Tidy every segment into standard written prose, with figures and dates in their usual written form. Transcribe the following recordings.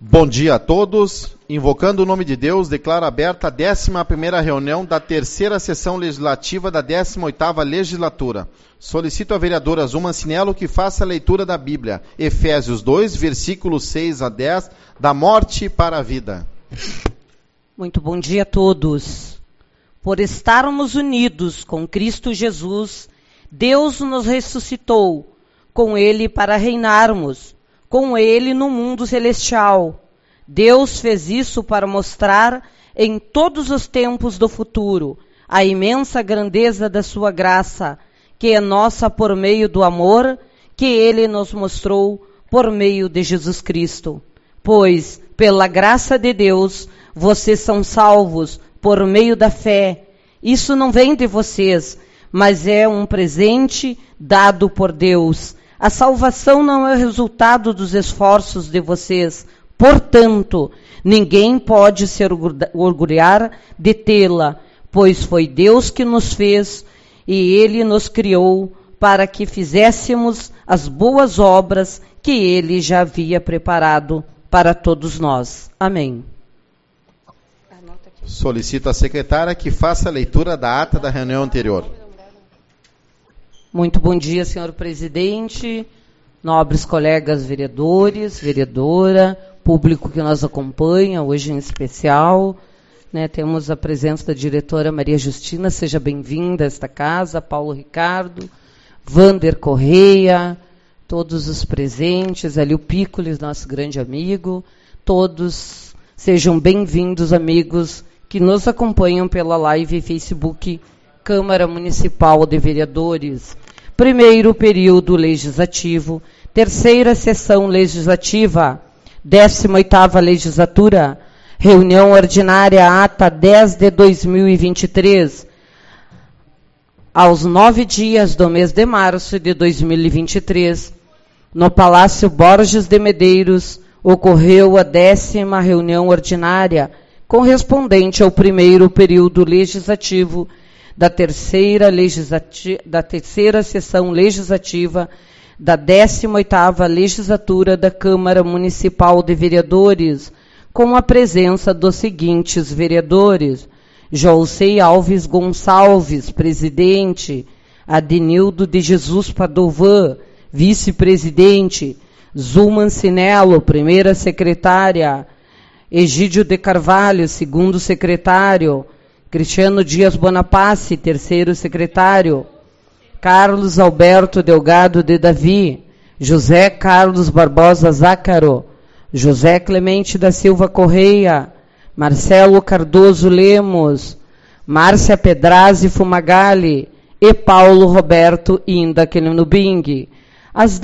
Bom dia a todos. Invocando o nome de Deus, declaro aberta a 11ª reunião da terceira sessão legislativa da 18ª legislatura. Solicito a vereadora Zuma Ancinello que faça a leitura da Bíblia, Efésios 2, versículos 6 a 10, da morte para a vida. Muito bom dia a todos. Por estarmos unidos com Cristo Jesus, Deus nos ressuscitou com Ele para reinarmos com Ele no mundo celestial. Deus fez isso para mostrar em todos os tempos do futuro a imensa grandeza da sua graça, que é nossa por meio do amor que Ele nos mostrou por meio de Jesus Cristo. Pois, pela graça de Deus, vocês são salvos por meio da fé. Isso não vem de vocês, mas é um presente dado por Deus. A salvação não é o resultado dos esforços de vocês. Portanto, ninguém pode se orgulhar de tê-la, pois foi Deus que nos fez e Ele nos criou para que fizéssemos as boas obras que Ele já havia preparado para todos nós. Amém. Solicito à secretária que faça a leitura da ata da reunião anterior. Muito bom dia, senhor presidente, nobres colegas vereadores, vereadora, público que nos acompanha, hoje em especial. Temos a presença da diretora Maria Justina, seja bem-vinda a esta casa, Paulo Ricardo, Vander Correia, todos os presentes, ali o Pícolis, nosso grande amigo, todos sejam bem-vindos, amigos que nos acompanham pela live Facebook Câmara Municipal de Vereadores. Primeiro período legislativo, terceira sessão legislativa, 18ª legislatura, reunião ordinária ata 10 de 2023. Aos 9 dias do mês de março de 2023, no Palácio Borges de Medeiros, ocorreu a 10ª reunião ordinária, correspondente ao primeiro período legislativo da terceira sessão legislativa da 18ª legislatura da Câmara Municipal de Vereadores, com a presença dos seguintes vereadores: Jolcei Alves Gonçalves, presidente; Adenildo de Jesus Padovan, vice-presidente; Zuma Ancinello, primeira secretária; Egídio de Carvalho, segundo secretário; Cristiano Dias Bonaparte, terceiro secretário; Carlos Alberto Delgado de Davi; José Carlos Barbosa Zácaro; José Clemente da Silva Correia; Marcelo Cardoso Lemos; Márcia Pedrazzi Fumagalli e Paulo Roberto Indaquelinubing. Às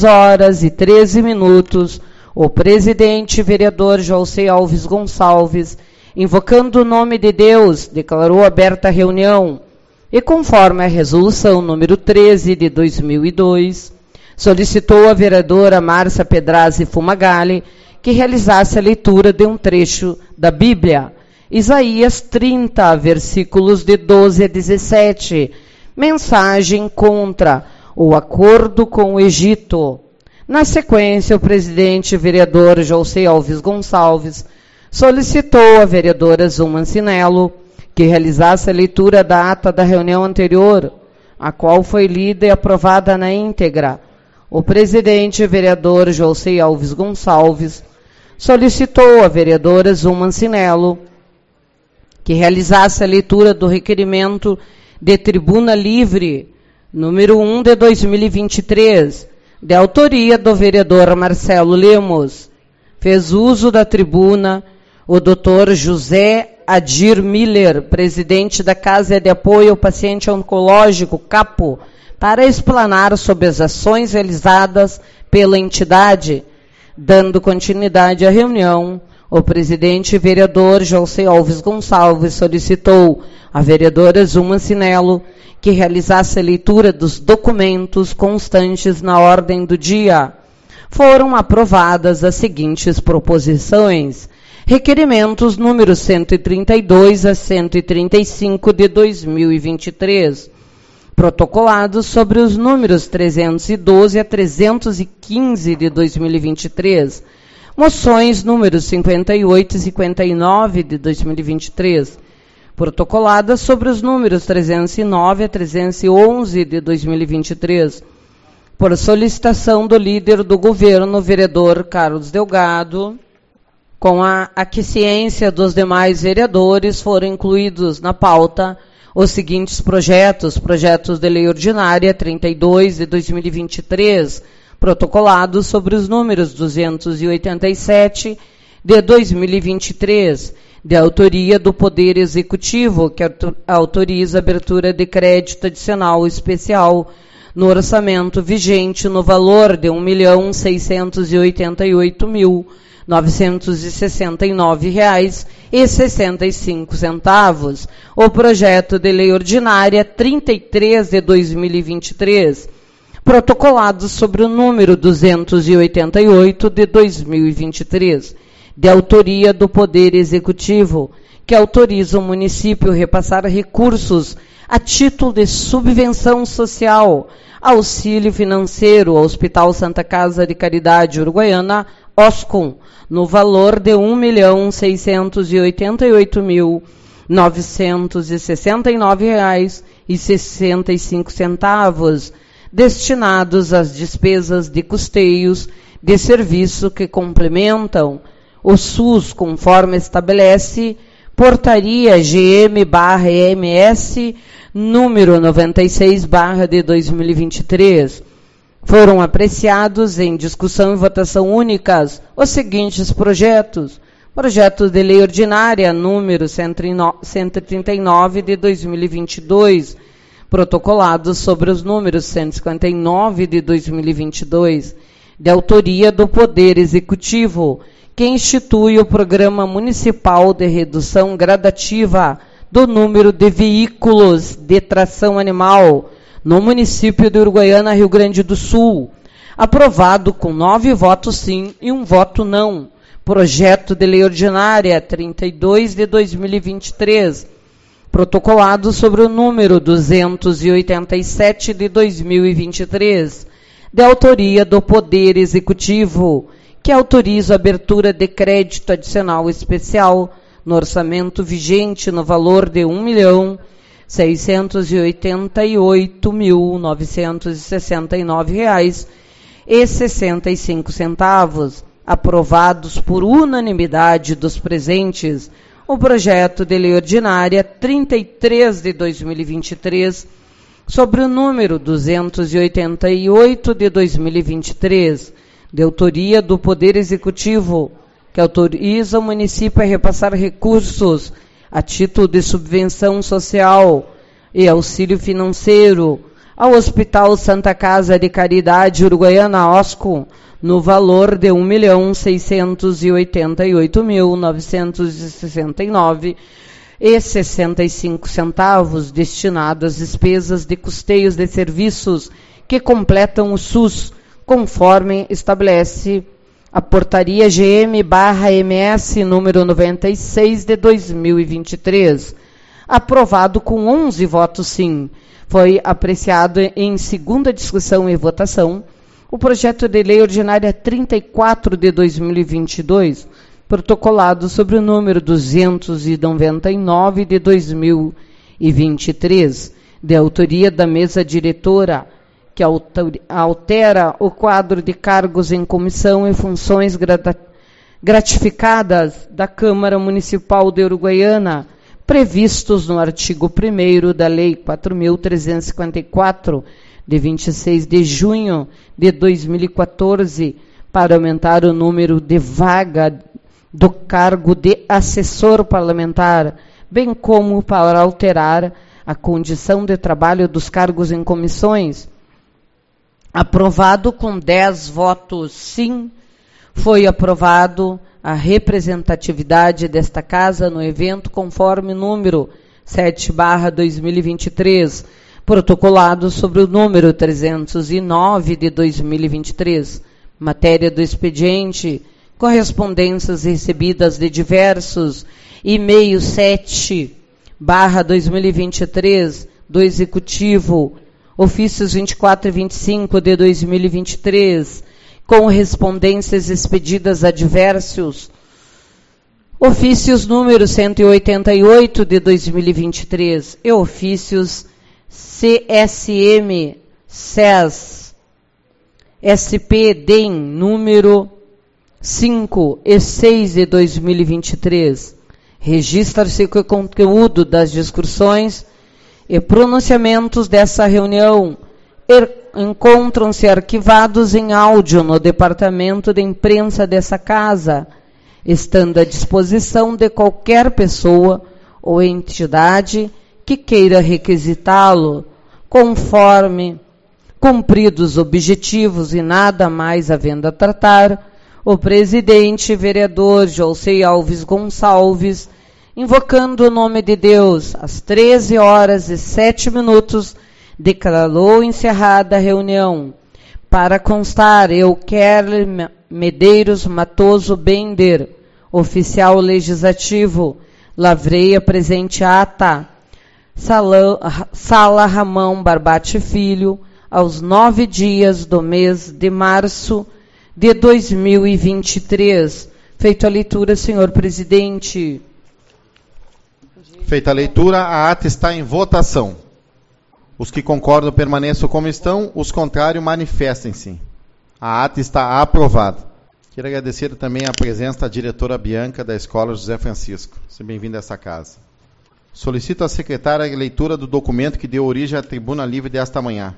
10h13, o presidente vereador Jolcei Alves Gonçalves, invocando o nome de Deus, declarou aberta a reunião e, conforme a resolução número 13 de 2002, solicitou à vereadora Márcia Pedrazzi Fumagalli que realizasse a leitura de um trecho da Bíblia, Isaías 30, versículos de 12 a 17, mensagem contra o acordo com o Egito. Na sequência, o presidente vereador Jolcei Alves Gonçalves solicitou à vereadora Zuma Ancinello que realizasse a leitura da ata da reunião anterior, a qual foi lida e aprovada na íntegra. O presidente vereador Jolcei Alves Gonçalves solicitou à vereadora Zuma Ancinello que realizasse a leitura do requerimento de tribuna livre, número 1 de 2023, de autoria do vereador Marcelo Lemos. Fez uso da tribuna o Dr. José Adir Miller, presidente da Casa de Apoio ao Paciente Oncológico, CAPO, para explanar sobre as ações realizadas pela entidade. Dando continuidade à reunião, o presidente vereador Jolcei Alves Gonçalves solicitou à vereadora Zuma Ancinello que realizasse a leitura dos documentos constantes na ordem do dia. Foram aprovadas as seguintes proposições: requerimentos números 132 a 135 de 2023, protocolados sobre os números 312 a 315 de 2023, Moções números 58 e 59 de 2023, protocoladas sobre os números 309 a 311 de 2023, por solicitação do líder do governo, vereador Carlos Delgado. Com a aquiescência dos demais vereadores, foram incluídos na pauta os seguintes projetos: projetos de lei ordinária 32 de 2023, protocolados sobre os números 287 de 2023, de autoria do Poder Executivo, que autoriza a abertura de crédito adicional especial no orçamento vigente no valor de R$ 1.688.969,65. O projeto de lei ordinária 33 de 2023, protocolado sobre o número 288 de 2023, de autoria do Poder Executivo, que autoriza o município a repassar recursos a título de subvenção social, auxílio financeiro ao Hospital Santa Casa de Caridade Uruguaiana, OSCOM, no valor de R$ 1.688.969,65, destinados às despesas de custeios de serviço que complementam o SUS, conforme estabelece Portaria GM/MS número 96/ de 2023. Foram apreciados em discussão e votação únicas os seguintes projetos: projeto de lei ordinária número 139 de 2022, protocolados sobre os números 159 de 2022, de autoria do Poder Executivo, que institui o Programa Municipal de Redução Gradativa do número de veículos de tração animal no município de Uruguaiana, Rio Grande do Sul, aprovado com 9 votos sim e 1 voto não. Projeto de lei ordinária 32 de 2023, protocolado sobre o número 287 de 2023, de autoria do Poder Executivo, que autoriza a abertura de crédito adicional especial no orçamento vigente no valor de R$ 1.688.969,65, aprovados por unanimidade dos presentes. O projeto de lei ordinária 33 de 2023, sobre o número 288 de 2023, de autoria do Poder Executivo, que autoriza o município a repassar recursos a título de subvenção social e auxílio financeiro ao Hospital Santa Casa de Caridade Uruguaiana, OSCO, no valor de R$ 1.688.969,65, destinado às despesas de custeios de serviços que completam o SUS, conforme estabelece a Portaria GM/MS número 96 de 2023, aprovado com 11 votos sim. Foi apreciado em segunda discussão e votação o projeto de lei ordinária 34 de 2022, protocolado sobre o número 299 de 2023, de autoria da mesa diretora, que altera o quadro de cargos em comissão e funções gratificadas da Câmara Municipal de Uruguaiana, previstos no artigo 1º da Lei 4.354, de 26 de junho de 2014, para aumentar o número de vaga do cargo de assessor parlamentar, bem como para alterar a condição de trabalho dos cargos em comissões. Aprovado com 10 votos sim, foi aprovado a representatividade desta casa no evento conforme número 7/2023, protocolado sobre o número 309 de 2023, matéria do expediente, correspondências recebidas de diversos e-mails 7/2023 do Executivo, ofícios 24 e 25 de 2023, correspondências expedidas a diversos ofícios número 188 de 2023 e ofícios CSM SES SP DEM número 5 e 6 de 2023. Registra-se que o conteúdo das discussões e pronunciamentos dessa reunião encontram-se arquivados em áudio no departamento de imprensa dessa casa, estando à disposição de qualquer pessoa ou entidade que queira requisitá-lo, conforme cumpridos objetivos e nada mais havendo a tratar, o presidente vereador José Alves Gonçalves, invocando o nome de Deus, às 13h07, declarou encerrada a reunião. Para constar, eu, Kerly Medeiros Matoso Bender, oficial legislativo, lavrei a presente ata. Sala Ramão Barbate Filho, aos 9 dias do mês de março de 2023. Feita a leitura, senhor presidente. Feita a leitura, a ata está em votação. Os que concordam permaneçam como estão, os contrários manifestem-se. A ata está aprovada. Quero agradecer também a presença da diretora Bianca da Escola José Francisco. Seja bem-vinda a essa casa. Solicito à secretária a leitura do documento que deu origem à tribuna livre desta manhã.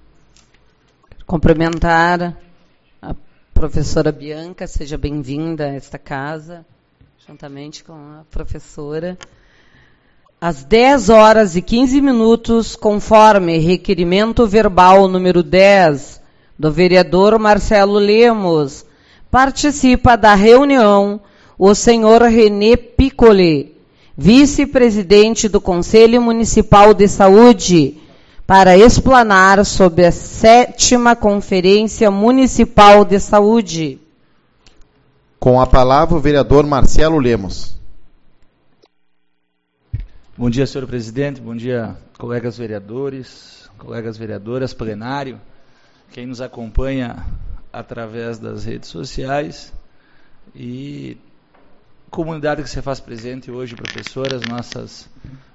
Cumprimentar a professora Bianca, seja bem-vinda a esta casa, juntamente com a professora. Às 10h15, conforme requerimento verbal número 10 do vereador Marcelo Lemos, participa da reunião o senhor René Piccoli, vice-presidente do Conselho Municipal de Saúde, para explanar sobre a 7ª Conferência Municipal de Saúde. Com a palavra o vereador Marcelo Lemos. Bom dia, senhor presidente, bom dia, colegas vereadores, colegas vereadoras, plenário, quem nos acompanha através das redes sociais e comunidade que se faz presente hoje, professoras, nossas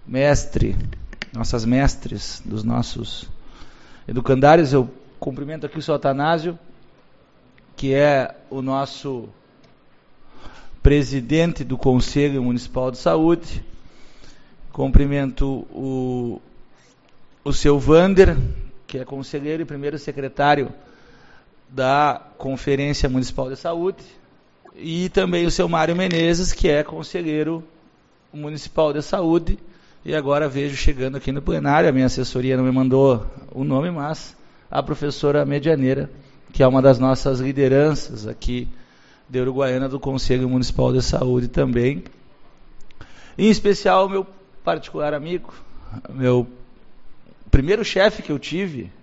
mestres dos nossos educandários. Eu cumprimento aqui o senhor Atanásio, que é o nosso presidente do Conselho Municipal de Saúde. Cumprimento o seu Vander, que é conselheiro e primeiro secretário da Conferência Municipal de Saúde, e também o seu Mário Menezes, que é conselheiro municipal de saúde, e agora vejo chegando aqui no plenário, a minha assessoria não me mandou o nome, mas a professora Medianeira, que é uma das nossas lideranças aqui de Uruguaiana do Conselho Municipal de Saúde também. Em especial, meu particular amigo, meu primeiro chefe que eu tive,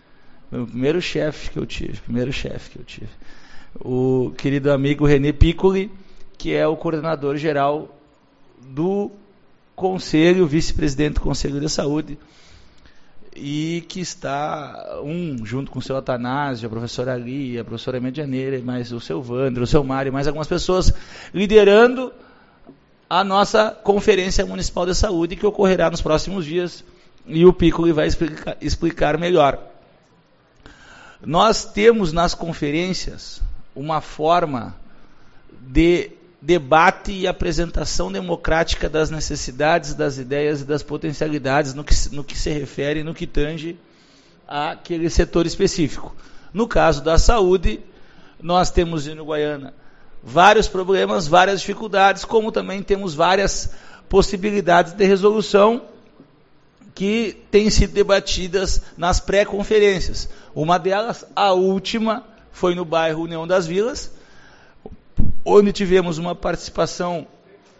o querido amigo René Piccoli, que é o coordenador geral do Conselho, vice-presidente do Conselho de Saúde, e que está, junto com o seu Atanásio, a professora Ali, a professora Medianeira, mais o seu Vandro, o seu Mário, mais algumas pessoas, liderando a nossa Conferência Municipal de Saúde, que ocorrerá nos próximos dias, e o Piccoli vai explicar melhor. Nós temos nas conferências uma forma de debate e apresentação democrática das necessidades, das ideias e das potencialidades no que se refere, no que tange àquele setor específico. No caso da saúde, nós temos em Uruguaiana vários problemas, várias dificuldades, como também temos várias possibilidades de resolução que têm sido debatidas nas pré-conferências. Uma delas, a última, foi no bairro União das Vilas, onde tivemos uma participação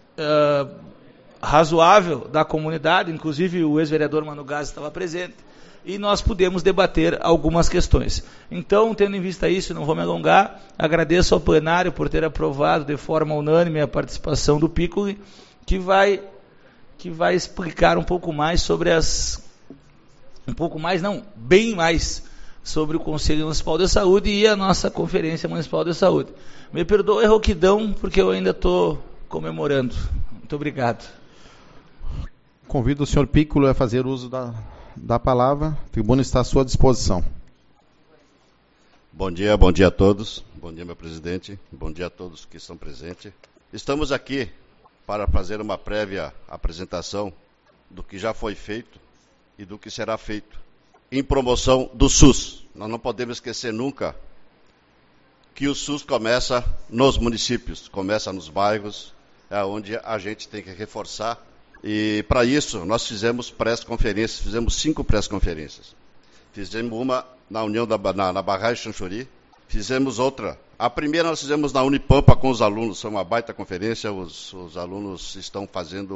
razoável da comunidade, inclusive o ex-vereador Mano Gás estava presente, e nós pudemos debater algumas questões. Então, tendo em vista isso, não vou me alongar, agradeço ao plenário por ter aprovado de forma unânime a participação do Piccoli, que vai explicar um pouco mais sobre bem mais sobre o Conselho Municipal de Saúde e a nossa Conferência Municipal de Saúde. Me perdoe a rouquidão, porque eu ainda estou comemorando. Muito obrigado. Convido o senhor Piccolo a fazer uso da palavra. A tribuna está à sua disposição. Bom dia a todos. Bom dia, meu presidente. Bom dia a todos que estão presentes. Estamos aqui para fazer uma prévia apresentação do que já foi feito e do que será feito em promoção do SUS. Nós não podemos esquecer nunca que o SUS começa nos municípios, começa nos bairros, é onde a gente tem que reforçar. E para isso nós fizemos pré-conferências, fizemos 5 pré-conferências. Fizemos uma na na barragem Xanxuri, fizemos outra. A primeira nós fizemos na Unipampa com os alunos, foi uma baita conferência, os alunos estão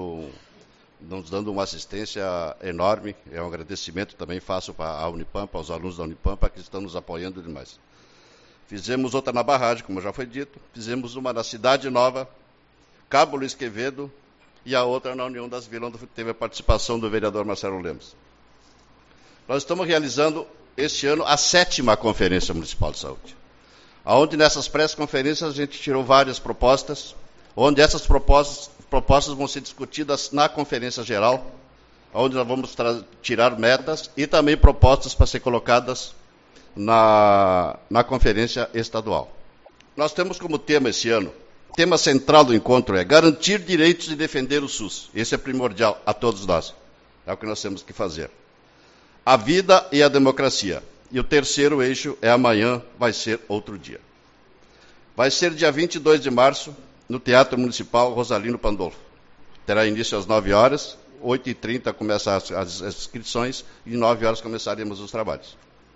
nos dando uma assistência enorme, é um agradecimento também faço para a Unipampa, aos alunos da Unipampa que estão nos apoiando demais. Fizemos outra na barragem, como já foi dito, fizemos uma na Cidade Nova, Cabo Luiz Quevedo, e a outra na União das Vilas, onde teve a participação do vereador Marcelo Lemos. Nós estamos realizando este ano a 7ª Conferência Municipal de Saúde, onde nessas pré-conferências a gente tirou várias propostas, onde essas propostas vão ser discutidas na Conferência Geral, onde nós vamos tirar metas e também propostas para ser colocadas na Conferência Estadual. Nós temos como tema esse ano, o tema central do encontro é garantir direitos e defender o SUS. Esse é primordial a todos nós. É o que nós temos que fazer. A vida e a democracia. E o terceiro eixo é amanhã, vai ser outro dia. Vai ser dia 22 de março, no Teatro Municipal Rosalino Pandolfo. Terá início às 9 horas, 8h30 começam as inscrições e 9 horas começaremos os trabalhos.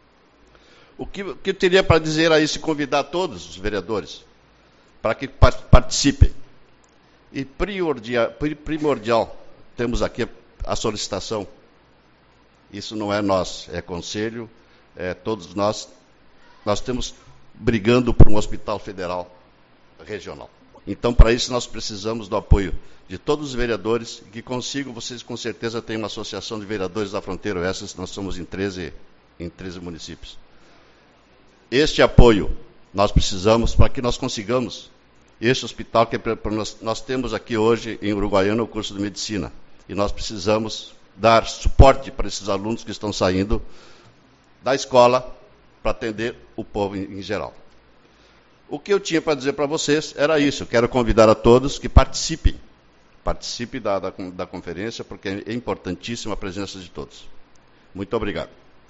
O que eu teria para dizer aí se convidar todos os vereadores para que participem. E primordial, temos aqui a solicitação. Isso não é nós, é conselho, é todos nós. Nós estamos brigando por um hospital federal regional. Então, para isso, nós precisamos do apoio de todos os vereadores que consigam. Vocês, com certeza, têm uma associação de vereadores da Fronteira Oeste, nós somos em 13 municípios. Este apoio nós precisamos para que nós consigamos este hospital que nós temos aqui hoje em Uruguaiana, o curso de medicina. E nós precisamos dar suporte para esses alunos que estão saindo da escola para atender o povo em geral. O que eu tinha para dizer para vocês era isso. Eu quero convidar a todos que participem. Participe da conferência, porque é importantíssima a presença de todos. Muito obrigado.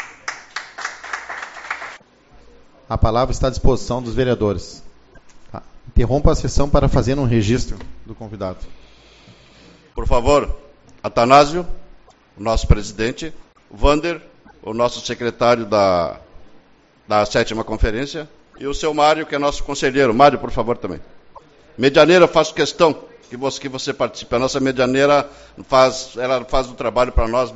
A palavra está à disposição dos vereadores. Interrompa a sessão para fazer um registro do convidado. Por favor, Atanásio, o nosso presidente, Vander, o nosso secretário da 7ª conferência, e o seu Mário, que é nosso conselheiro. Mário, por favor, também. Medianeira, faço questão que você participe. A nossa medianeira faz o trabalho para nós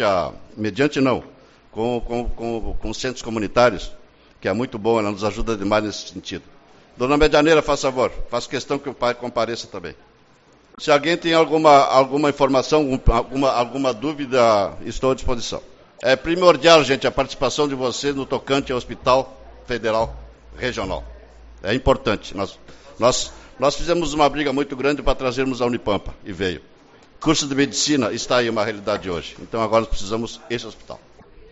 com centros comunitários, que é muito bom, ela nos ajuda demais nesse sentido. Dona Medianeira, faz favor, faço questão que o pai compareça também. Se alguém tem alguma informação, alguma dúvida, estou à disposição. É primordial, gente, a participação de vocês no tocante ao Hospital Federal Regional. É importante. Nós fizemos uma briga muito grande para trazermos a Unipampa, e veio. O curso de medicina está aí uma realidade hoje. Então agora nós precisamos desse hospital.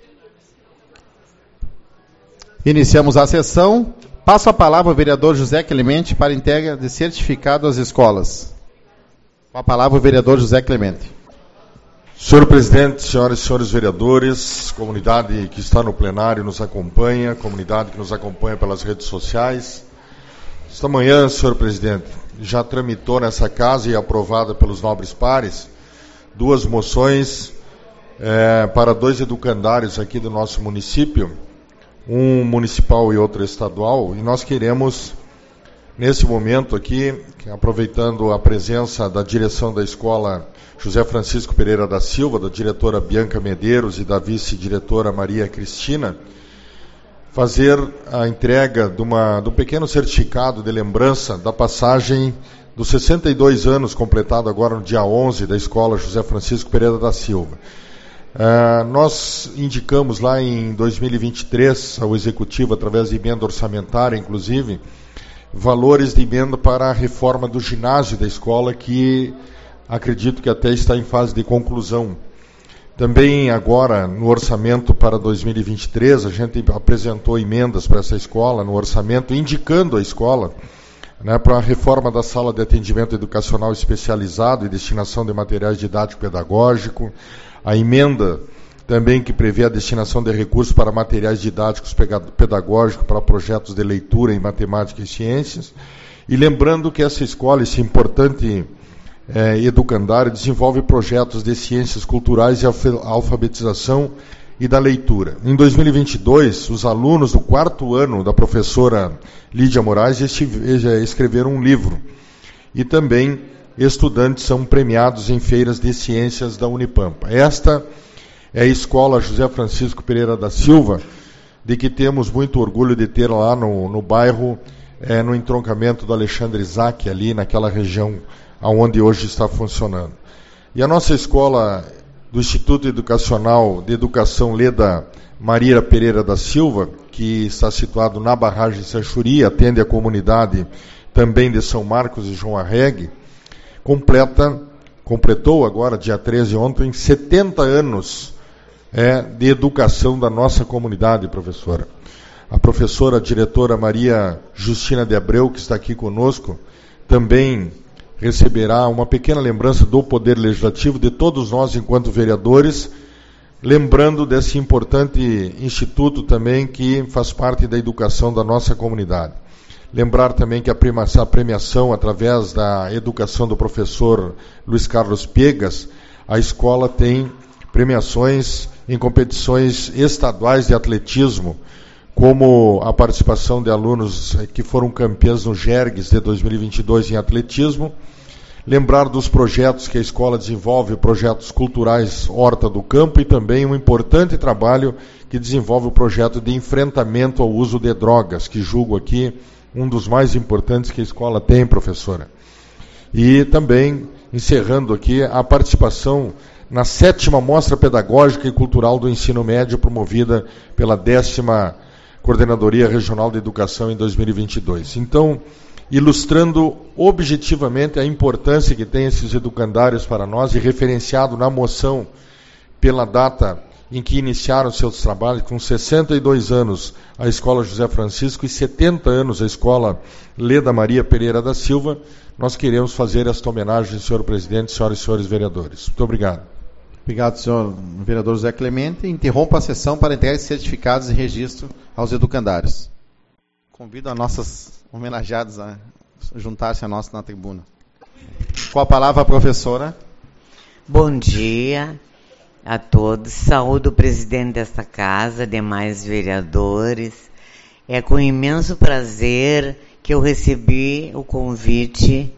Iniciamos a sessão. Passo a palavra ao vereador José Clemente para entrega de certificado às escolas. Com a palavra o vereador José Clemente. Senhor presidente, senhoras e senhores vereadores, comunidade que está no plenário nos acompanha, comunidade que nos acompanha pelas redes sociais. Esta manhã, senhor presidente, já tramitou nessa casa e aprovada pelos nobres pares 2 moções para 2 educandários aqui do nosso município, um municipal e outro estadual, e nós queremos, nesse momento aqui, aproveitando a presença da direção da escola José Francisco Pereira da Silva, da diretora Bianca Medeiros e da vice-diretora Maria Cristina, fazer a entrega do pequeno certificado de lembrança da passagem dos 62 anos, completado agora no dia 11, da escola José Francisco Pereira da Silva. Nós indicamos lá em 2023 ao Executivo, através de emenda orçamentária, inclusive, valores de emenda para a reforma do ginásio da escola, que acredito que até está em fase de conclusão. Também agora, no orçamento para 2023, a gente apresentou emendas para essa escola, no orçamento, indicando a escola, né, para a reforma da sala de atendimento educacional especializado e destinação de materiais didático-pedagógico, a emenda também que prevê a destinação de recursos para materiais didáticos pedagógicos para projetos de leitura em matemática e ciências. E lembrando que essa escola, esse importante educandário, desenvolve projetos de ciências culturais e alfabetização e da leitura. Em 2022, os alunos do 4º ano da professora Lídia Moraes escreveram um livro. E também estudantes são premiados em feiras de ciências da Unipampa. Esta é a Escola José Francisco Pereira da Silva, de que temos muito orgulho de ter lá no bairro, no entroncamento do Alexandre Isaac, ali naquela região onde hoje está funcionando. E a nossa escola do Instituto Educacional de Educação Leda Maria Pereira da Silva, que está situado na barragem Sanchuri, atende a comunidade também de São Marcos e João Arregue, completou agora, dia 13 ontem, 70 anos de educação da nossa comunidade, professora. A professora diretora Maria Justina de Abreu, que está aqui conosco, também receberá uma pequena lembrança do Poder Legislativo, de todos nós enquanto vereadores, lembrando desse importante instituto também que faz parte da educação da nossa comunidade. Lembrar também que a premiação, através da educação do professor Luiz Carlos Piegas, a escola tem premiações em competições estaduais de atletismo, como a participação de alunos que foram campeões no GERGS de 2022 em atletismo. Lembrar dos projetos que a escola desenvolve, projetos culturais Horta do Campo, e também um importante trabalho que desenvolve o projeto de enfrentamento ao uso de drogas, que julgo aqui um dos mais importantes que a escola tem, professora. E também, encerrando aqui, a participação na 7ª Mostra Pedagógica e Cultural do Ensino Médio, promovida pela 10ª Coordenadoria Regional de Educação em 2022. Então, ilustrando objetivamente a importância que tem esses educandários para nós, e referenciado na moção pela data em que iniciaram seus trabalhos, com 62 anos a Escola José Francisco e 70 anos a Escola Leda Maria Pereira da Silva, nós queremos fazer esta homenagem, senhor presidente, senhoras e senhores vereadores. Muito obrigado. Obrigado, senhor vereador José Clemente. Interrompo a sessão para entregar certificados e registro aos educandários. Convido a nossas homenageadas a juntar-se a nós na tribuna. Com a palavra a professora. Bom dia a todos. Saúdo o presidente desta casa, demais vereadores. É com imenso prazer que eu recebi o convite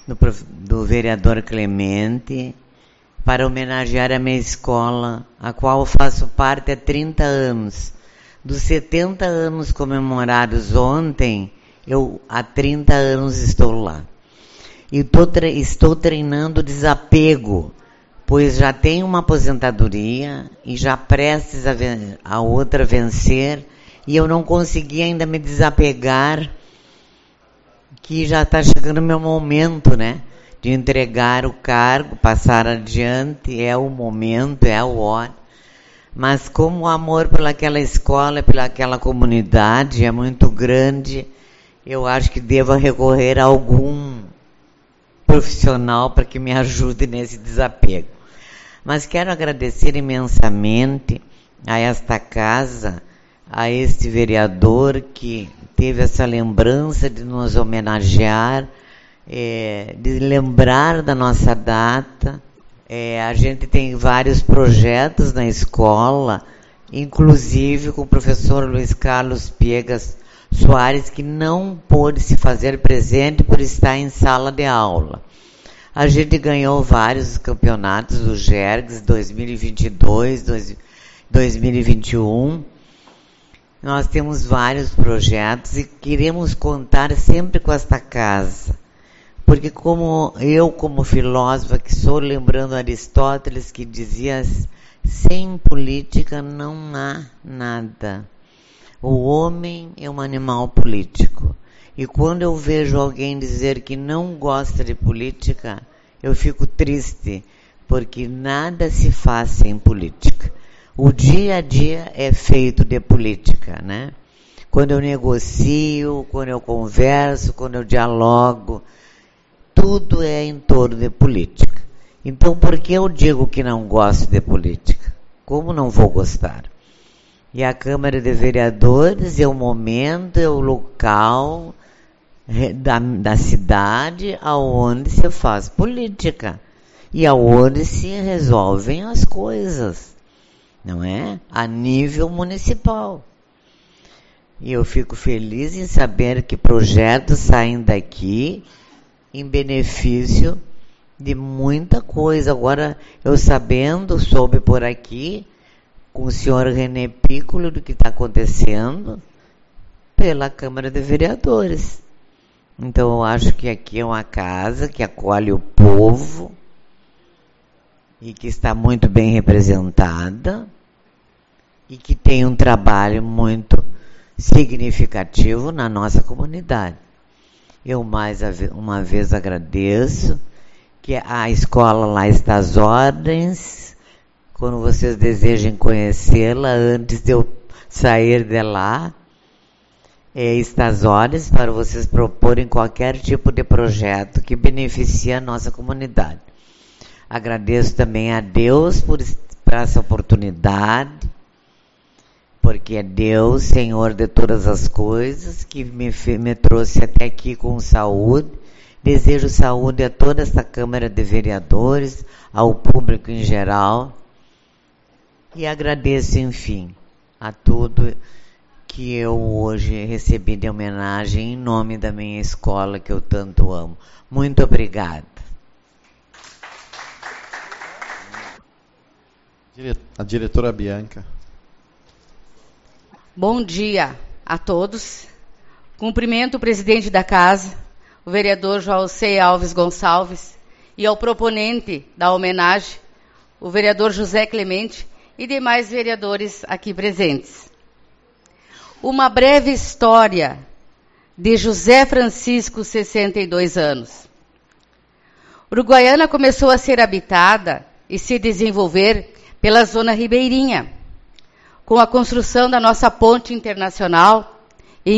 do vereador Clemente para homenagear a minha escola, a qual eu faço parte há 30 anos. Dos 70 anos comemorados ontem, eu há 30 anos estou lá. E estou treinando desapego, pois já tenho uma aposentadoria e já prestes a outra vencer, e eu não consegui ainda me desapegar, que já está chegando o meu momento, né? De entregar o cargo, passar adiante, é o momento, é a hora. Mas como o amor pelaquela escola, pelaquela comunidade é muito grande, eu acho que devo recorrer a algum profissional para que me ajude nesse desapego. Mas quero agradecer imensamente a esta casa, a este vereador que teve essa lembrança de nos homenagear, de lembrar da nossa data. A gente tem vários projetos na escola, inclusive com o professor Luiz Carlos Piegas Soares, que não pôde se fazer presente por estar em sala de aula. A gente ganhou vários campeonatos do GERGS 2022, 2021. Nós temos vários projetos e queremos contar sempre com esta casa. Porque como filósofa que sou, lembrando Aristóteles, que dizia Sem política não há nada. O homem é um animal político. E quando eu vejo alguém dizer que não gosta de política, eu fico triste, porque nada se faz sem política. O dia a dia é feito de política, né? Quando eu negocio, quando eu converso, quando eu dialogo, tudo é em torno de política. Então, por que eu digo que não gosto de política? Como não vou gostar? E a Câmara de Vereadores é o momento, é o local da cidade aonde se faz política e aonde se resolvem as coisas, não é? A nível municipal. E eu fico feliz em saber que projetos saem daqui em benefício de muita coisa. Agora, eu soube por aqui, com o senhor René Piccoli, do que está acontecendo pela Câmara de Vereadores. Então, eu acho que aqui é uma casa que acolhe o povo e que está muito bem representada e que tem um trabalho muito significativo na nossa comunidade. Eu mais uma vez agradeço, que a escola lá está às ordens, quando vocês desejem conhecê-la, antes de eu sair de lá, está às ordens para vocês proporem qualquer tipo de projeto que beneficie a nossa comunidade. Agradeço também a Deus por essa oportunidade, porque é Deus, Senhor de todas as coisas, que me trouxe até aqui com saúde. Desejo saúde a toda esta Câmara de Vereadores, ao público em geral, e agradeço, enfim, a tudo que eu hoje recebi de homenagem em nome da minha escola, que eu tanto amo. Muito obrigada. A diretora Bianca. Bom dia a todos. Cumprimento o presidente da casa, o vereador Joalcei Alves Gonçalves, e ao proponente da homenagem, o vereador José Clemente, e demais vereadores aqui presentes. Uma breve história de José Francisco, 62 anos. Uruguaiana começou a ser habitada e se desenvolver pela zona ribeirinha, com a construção da nossa ponte internacional em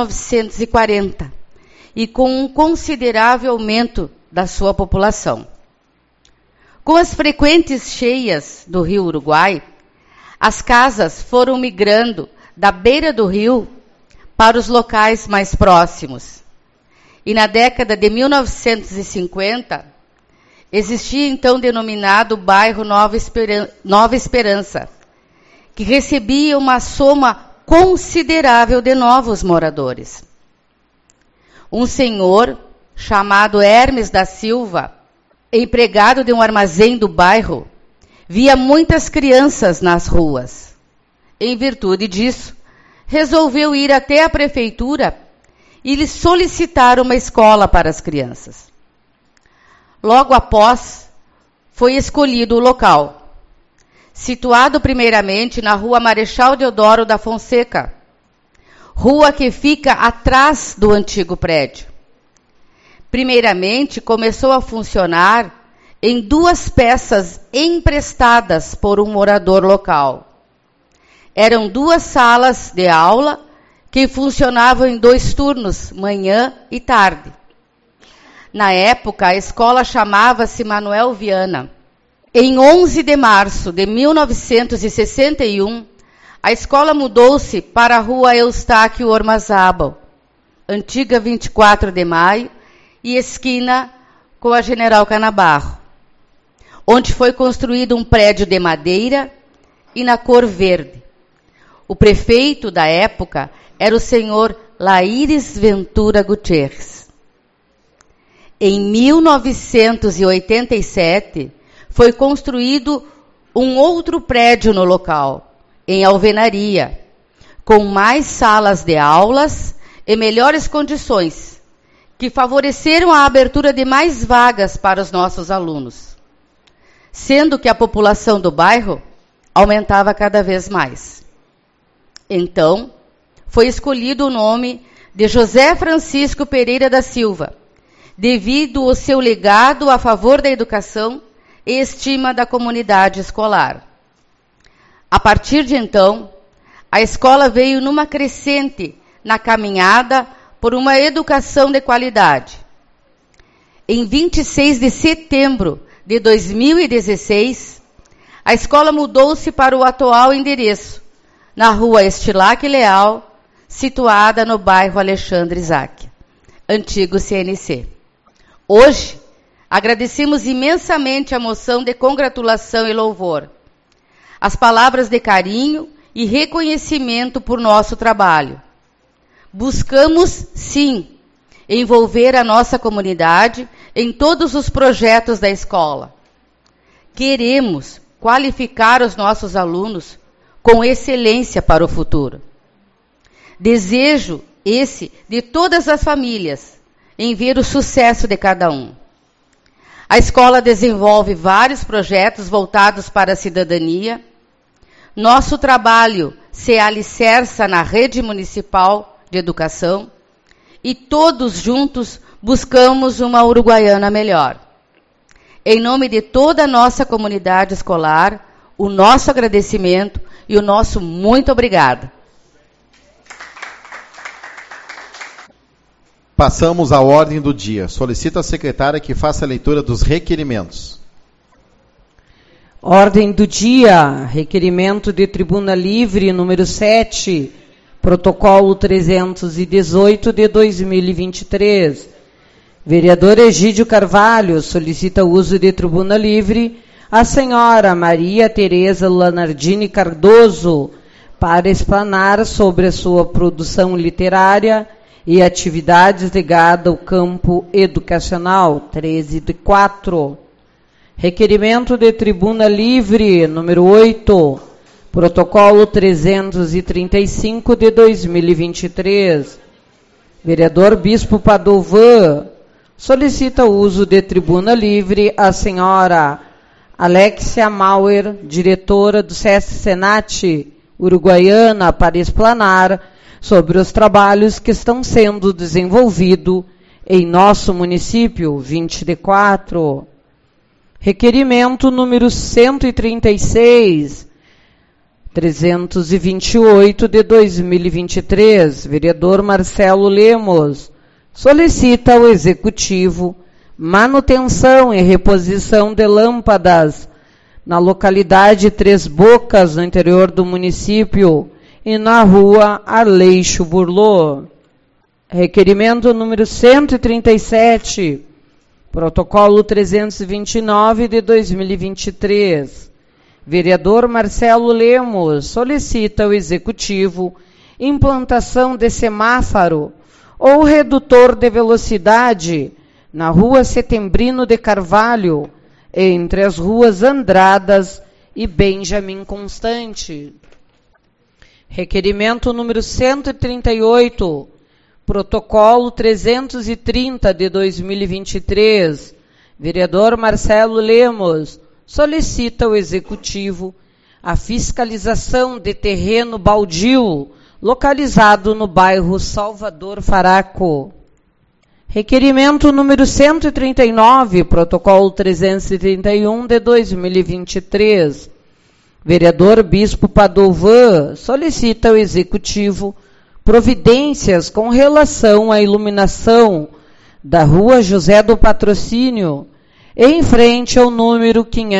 1940 e com um considerável aumento da sua população. Com as frequentes cheias do rio Uruguai, as casas foram migrando da beira do rio para os locais mais próximos. E na década de 1950, existia então denominado bairro Nova Esperança, que recebia uma soma considerável de novos moradores. Um senhor chamado Hermes da Silva, empregado de um armazém do bairro, via muitas crianças nas ruas. Em virtude disso, resolveu ir até a prefeitura e lhe solicitar uma escola para as crianças. Logo após, foi escolhido o local, situado primeiramente na rua Marechal Deodoro da Fonseca, rua que fica atrás do antigo prédio. Primeiramente, começou a funcionar em 2 peças emprestadas por um morador local. Eram 2 salas de aula que funcionavam em 2 turnos, manhã e tarde. Na época, a escola chamava-se Manuel Viana. Em 11 de março de 1961, a escola mudou-se para a rua Eustáquio Ormazábal, antiga 24 de maio, e esquina com a General Canabarro, onde foi construído um prédio de madeira e na cor verde. O prefeito da época era o senhor Laíris Ventura Gutierrez. Em 1987, foi construído um outro prédio no local, em alvenaria, com mais salas de aulas e melhores condições, que favoreceram a abertura de mais vagas para os nossos alunos. Sendo que a população do bairro aumentava cada vez mais. Então, foi escolhido o nome de José Francisco Pereira da Silva, devido ao seu legado a favor da educação e estima da comunidade escolar. A partir de então, a escola veio numa crescente na caminhada por uma educação de qualidade. Em 26 de setembro de 2016, a escola mudou-se para o atual endereço, na rua Estilac Leal, situada no bairro Alexandre Isaac, antigo CNC. Hoje, agradecemos imensamente a moção de congratulação e louvor, as palavras de carinho e reconhecimento por nosso trabalho. Buscamos, sim, envolver a nossa comunidade em todos os projetos da escola. Queremos qualificar os nossos alunos com excelência para o futuro. Desejo esse de todas as famílias, em ver o sucesso de cada um. A escola desenvolve vários projetos voltados para a cidadania. Nosso trabalho se alicerça na rede municipal de educação e todos juntos buscamos uma Uruguaiana melhor. Em nome de toda a nossa comunidade escolar, o nosso agradecimento e o nosso muito obrigada. Passamos à ordem do dia. Solicito à secretária que faça a leitura dos requerimentos. Ordem do dia. Requerimento de Tribuna Livre, número 7, protocolo 318 de 2023. Vereador Egídio Carvalho solicita o uso de tribuna livre a senhora Maria Tereza Lanardini Cardoso para explanar sobre a sua produção literária e atividades ligadas ao campo educacional, 13/4. Requerimento de tribuna livre, número 8, protocolo 335 de 2023. Vereador Bispo Padovan solicita o uso de tribuna livre a senhora Alexia Mauer, diretora do SESC Senat Uruguaiana, para explanar sobre os trabalhos que estão sendo desenvolvidos em nosso município, 20/4. Requerimento número 136, 328 de 2023, vereador Marcelo Lemos, solicita ao Executivo manutenção e reposição de lâmpadas na localidade Três Bocas, no interior do município, e na rua Arleixo Burlô. Requerimento número 137, protocolo 329 de 2023. Vereador Marcelo Lemos solicita ao Executivo implantação de semáforo ou redutor de velocidade na rua Setembrino de Carvalho, entre as ruas Andradas e Benjamin Constante. Requerimento número 138, protocolo 330 de 2023. Vereador Marcelo Lemos solicita ao Executivo a fiscalização de terreno baldio localizado no bairro Salvador Faraco. Requerimento número 139, protocolo 331 de 2023. Vereador Bispo Padovan solicita ao Executivo providências com relação à iluminação da rua José do Patrocínio, em frente ao número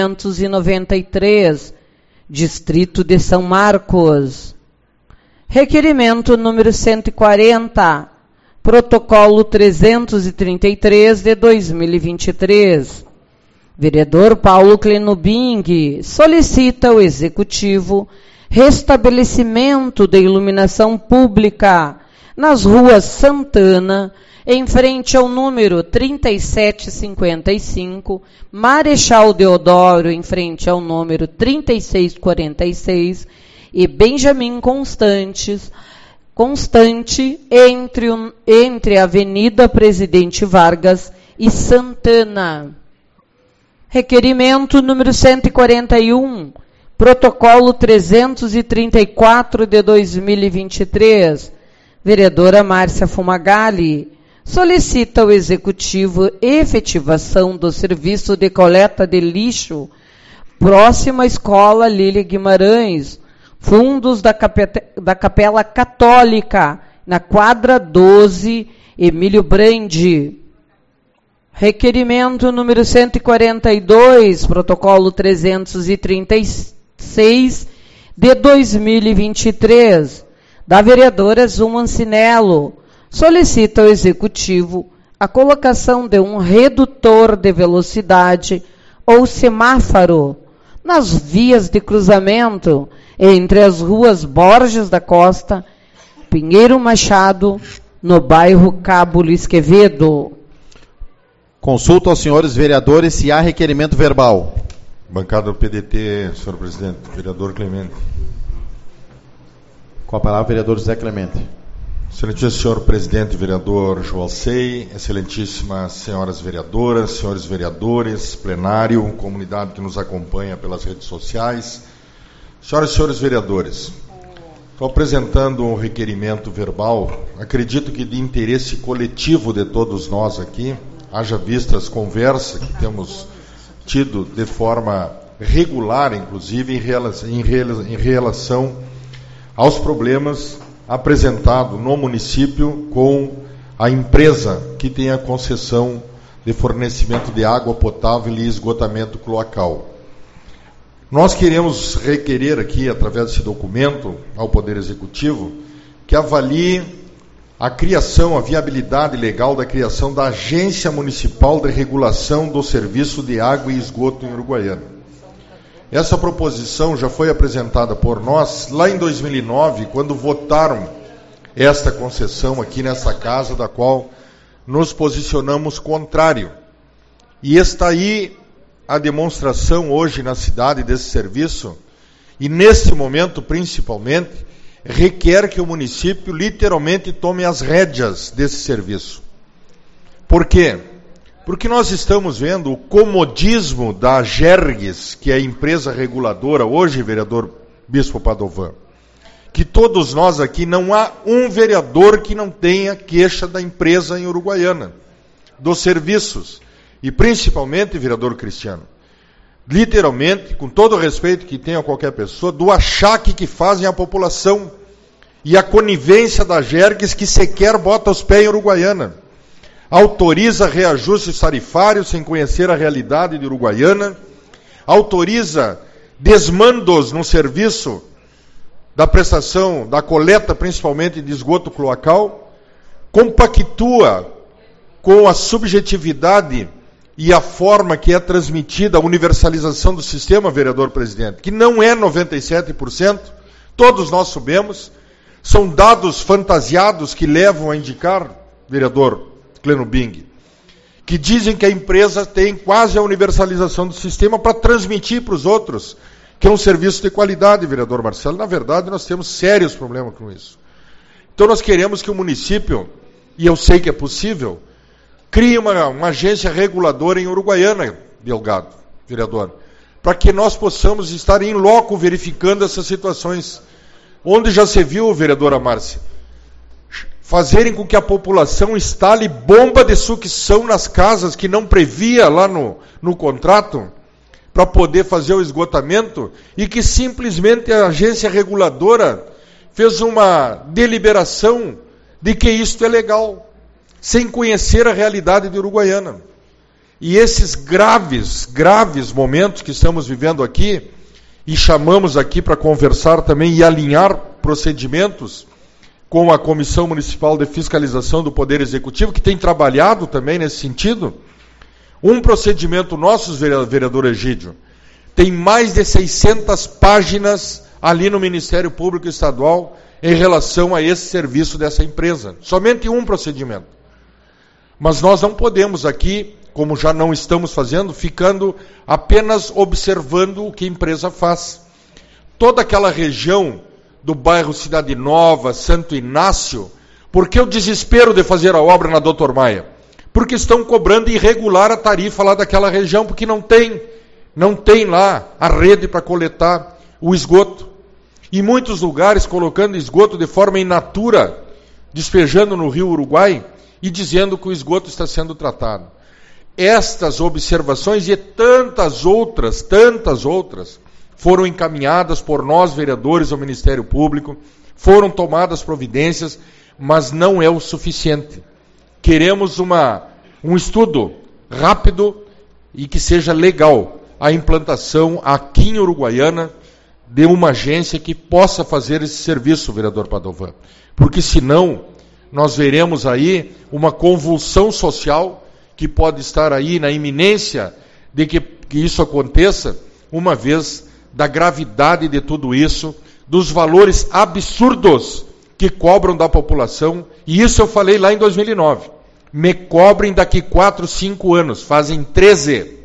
593, Distrito de São Marcos. Requerimento número 140, protocolo 333 de 2023. Vereador Paulo Clenubing solicita ao Executivo restabelecimento de iluminação pública nas ruas Santana, em frente ao número 3755, Marechal Deodoro, em frente ao número 3646, e Benjamin Constante, entre a Avenida Presidente Vargas e Santana. Requerimento número 141, Protocolo 334 de 2023, vereadora Márcia Fumagalli, solicita ao Executivo efetivação do serviço de coleta de lixo próxima à Escola Lília Guimarães, fundos da Capela Católica, na quadra 12, Emílio Brandi. Requerimento número 142, protocolo 336 de 2023, da vereadora Zuma Cinello, solicita ao Executivo a colocação de um redutor de velocidade ou semáforo nas vias de cruzamento entre as ruas Borges da Costa, Pinheiro Machado, no bairro Cabo Luiz Quevedo. Consulto aos senhores vereadores se há requerimento verbal. Bancada do PDT, senhor presidente. Vereador Clemente. Com a palavra, vereador José Clemente. Excelentíssimo senhor presidente, vereador Joalcei, excelentíssimas senhoras vereadoras, senhores vereadores, plenário, comunidade que nos acompanha pelas redes sociais, senhoras e senhores vereadores, estou apresentando um requerimento verbal, acredito que de interesse coletivo de todos nós aqui, haja vista as conversas que temos tido de forma regular, inclusive, em relação aos problemas apresentado no município com a empresa que tem a concessão de fornecimento de água potável e esgotamento cloacal. Nós queremos requerer aqui, através desse documento, ao Poder Executivo, que avalie a criação, a viabilidade legal da criação da Agência Municipal de Regulação do Serviço de Água e Esgoto em Uruguaiana. Essa proposição já foi apresentada por nós lá em 2009, quando votaram esta concessão aqui nessa casa, da qual nos posicionamos contrário. E está aí a demonstração hoje na cidade desse serviço, e nesse momento, principalmente, requer que o município literalmente tome as rédeas desse serviço. Por quê? Porque nós estamos vendo o comodismo da Gergues, que é a empresa reguladora hoje, vereador Bispo Padovan, que todos nós aqui, não há um vereador que não tenha queixa da empresa em Uruguaiana, dos serviços, e principalmente, vereador Cristiano, literalmente, com todo o respeito que tenha a qualquer pessoa, do achaque que fazem à população e a conivência da Gergues, que sequer bota os pés em Uruguaiana. Autoriza reajustes tarifários sem conhecer a realidade de Uruguaiana, autoriza desmandos no serviço da prestação, da coleta principalmente de esgoto cloacal, compactua com a subjetividade e a forma que é transmitida a universalização do sistema, vereador presidente, que não é 97%, todos nós sabemos, são dados fantasiados que levam a indicar, vereador Cleno Bing, que dizem que a empresa tem quase a universalização do sistema para transmitir para os outros, que é um serviço de qualidade, vereador Marcelo. Na verdade, nós temos sérios problemas com isso. Então, nós queremos que o município, e eu sei que é possível, crie uma agência reguladora em Uruguaiana, Delgado, vereador, para que nós possamos estar em loco verificando essas situações. Onde já se viu, vereadora Márcia, fazerem com que a população instale bomba de sucção nas casas que não previa lá no contrato para poder fazer o esgotamento, e que simplesmente a agência reguladora fez uma deliberação de que isto é legal, sem conhecer a realidade de Uruguaiana. E esses graves momentos que estamos vivendo aqui, e chamamos aqui para conversar também e alinhar procedimentos com a Comissão Municipal de Fiscalização do Poder Executivo, que tem trabalhado também nesse sentido. Um procedimento nosso, vereador Egídio, tem mais de 600 páginas ali no Ministério Público Estadual em relação a esse serviço dessa empresa. Somente um procedimento. Mas nós não podemos aqui, como já não estamos fazendo, ficando apenas observando o que a empresa faz. Toda aquela região do bairro Cidade Nova, Santo Inácio, por que o desespero de fazer a obra na Doutor Maia? Porque estão cobrando irregular a tarifa lá daquela região, porque não tem lá a rede para coletar o esgoto. Em muitos lugares colocando esgoto de forma in natura, despejando no rio Uruguai e dizendo que o esgoto está sendo tratado. Estas observações e tantas outras, foram encaminhadas por nós, vereadores, ao Ministério Público, foram tomadas providências, mas não é o suficiente. Queremos um estudo rápido e que seja legal a implantação aqui em Uruguaiana de uma agência que possa fazer esse serviço, vereador Padovan. Porque senão nós veremos aí uma convulsão social que pode estar aí na iminência de que isso aconteça, uma vez da gravidade de tudo isso, dos valores absurdos que cobram da população, e isso eu falei lá em 2009. Me cobrem daqui 4, 5 anos, fazem 13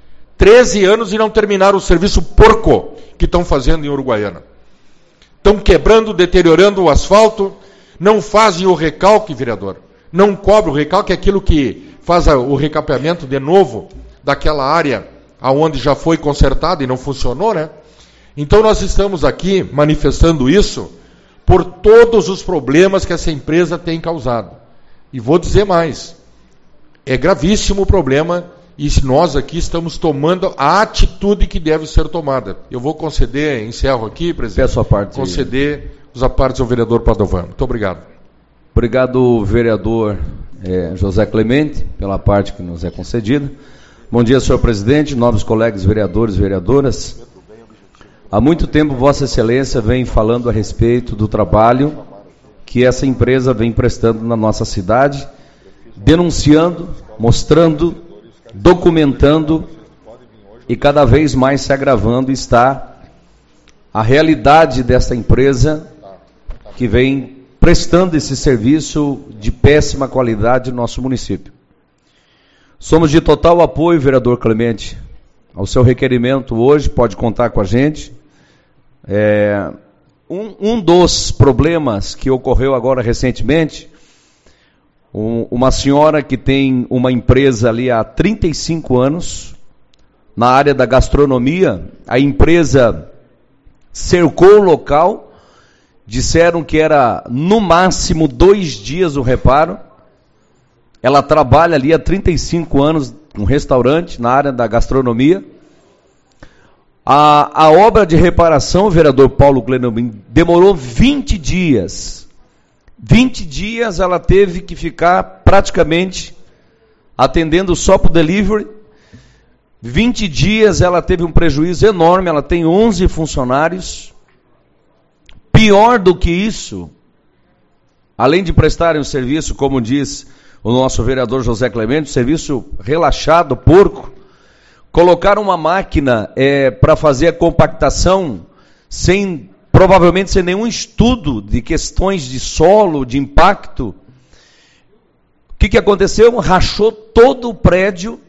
anos e não terminaram o serviço porco que estão fazendo em Uruguaiana. Estão quebrando, deteriorando o asfalto, não fazem o recalque, vereador. Não cobram o recalque, é aquilo que faz o recapeamento de novo daquela área aonde já foi consertado e não funcionou, né? Então nós estamos aqui manifestando isso por todos os problemas que essa empresa tem causado. E vou dizer mais, é gravíssimo o problema e nós aqui estamos tomando a atitude que deve ser tomada. Eu vou conceder, encerro aqui, presidente, peço a parte, conceder os apartes ao vereador Padovan. Muito obrigado. Obrigado, vereador José Clemente, pela parte que nos é concedida. Bom dia, senhor presidente, nobres colegas vereadores e vereadoras. Há muito tempo Vossa Excelência vem falando a respeito do trabalho que essa empresa vem prestando na nossa cidade, denunciando, mostrando, documentando e cada vez mais se agravando está a realidade desta empresa que vem prestando esse serviço de péssima qualidade no nosso município. Somos de total apoio, vereador Clemente, ao seu requerimento hoje, pode contar com a gente. Um dos problemas que ocorreu agora recentemente, uma senhora que tem uma empresa ali há 35 anos, na área da gastronomia, a empresa cercou o local, disseram que era no máximo 2 dias o reparo. Ela trabalha ali há 35 anos, num restaurante, na área da gastronomia. A obra de reparação, vereador Paulo Glenobim, demorou 20 dias. 20 dias ela teve que ficar praticamente atendendo só para o delivery. 20 dias ela teve um prejuízo enorme, ela tem 11 funcionários. Pior do que isso, além de prestarem o serviço, como diz o nosso vereador José Clemente, serviço relaxado, porco, colocaram uma máquina para fazer a compactação provavelmente sem nenhum estudo de questões de solo, de impacto. O que aconteceu? Rachou todo o prédio,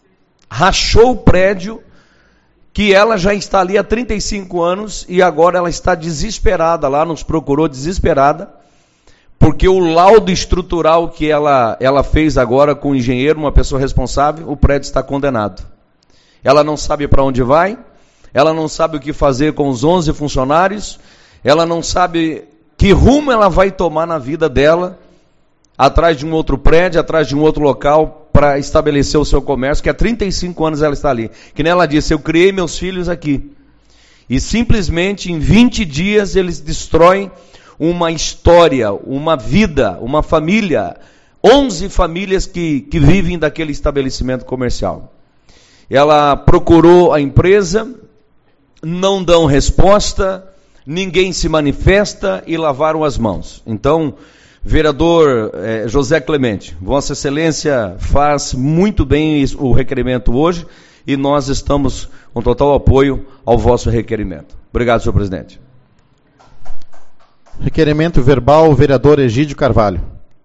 que ela já está ali há 35 anos e agora ela está desesperada lá, nos procurou desesperada, porque o laudo estrutural que ela fez agora com o engenheiro, uma pessoa responsável, o prédio está condenado. Ela não sabe para onde vai, ela não sabe o que fazer com os 11 funcionários, ela não sabe que rumo ela vai tomar na vida dela, atrás de um outro prédio, atrás de um outro local, para estabelecer o seu comércio, que há 35 anos ela está ali. Que nem ela disse, eu criei meus filhos aqui. E simplesmente em 20 dias eles destroem uma história, uma vida, uma família, 11 famílias que vivem daquele estabelecimento comercial. Ela procurou a empresa, não dão resposta, ninguém se manifesta e lavaram as mãos. Então, vereador José Clemente, Vossa Excelência faz muito bem o requerimento hoje e nós estamos com total apoio ao vosso requerimento. Obrigado, senhor presidente. Requerimento verbal, vereador Egídio Carvalho.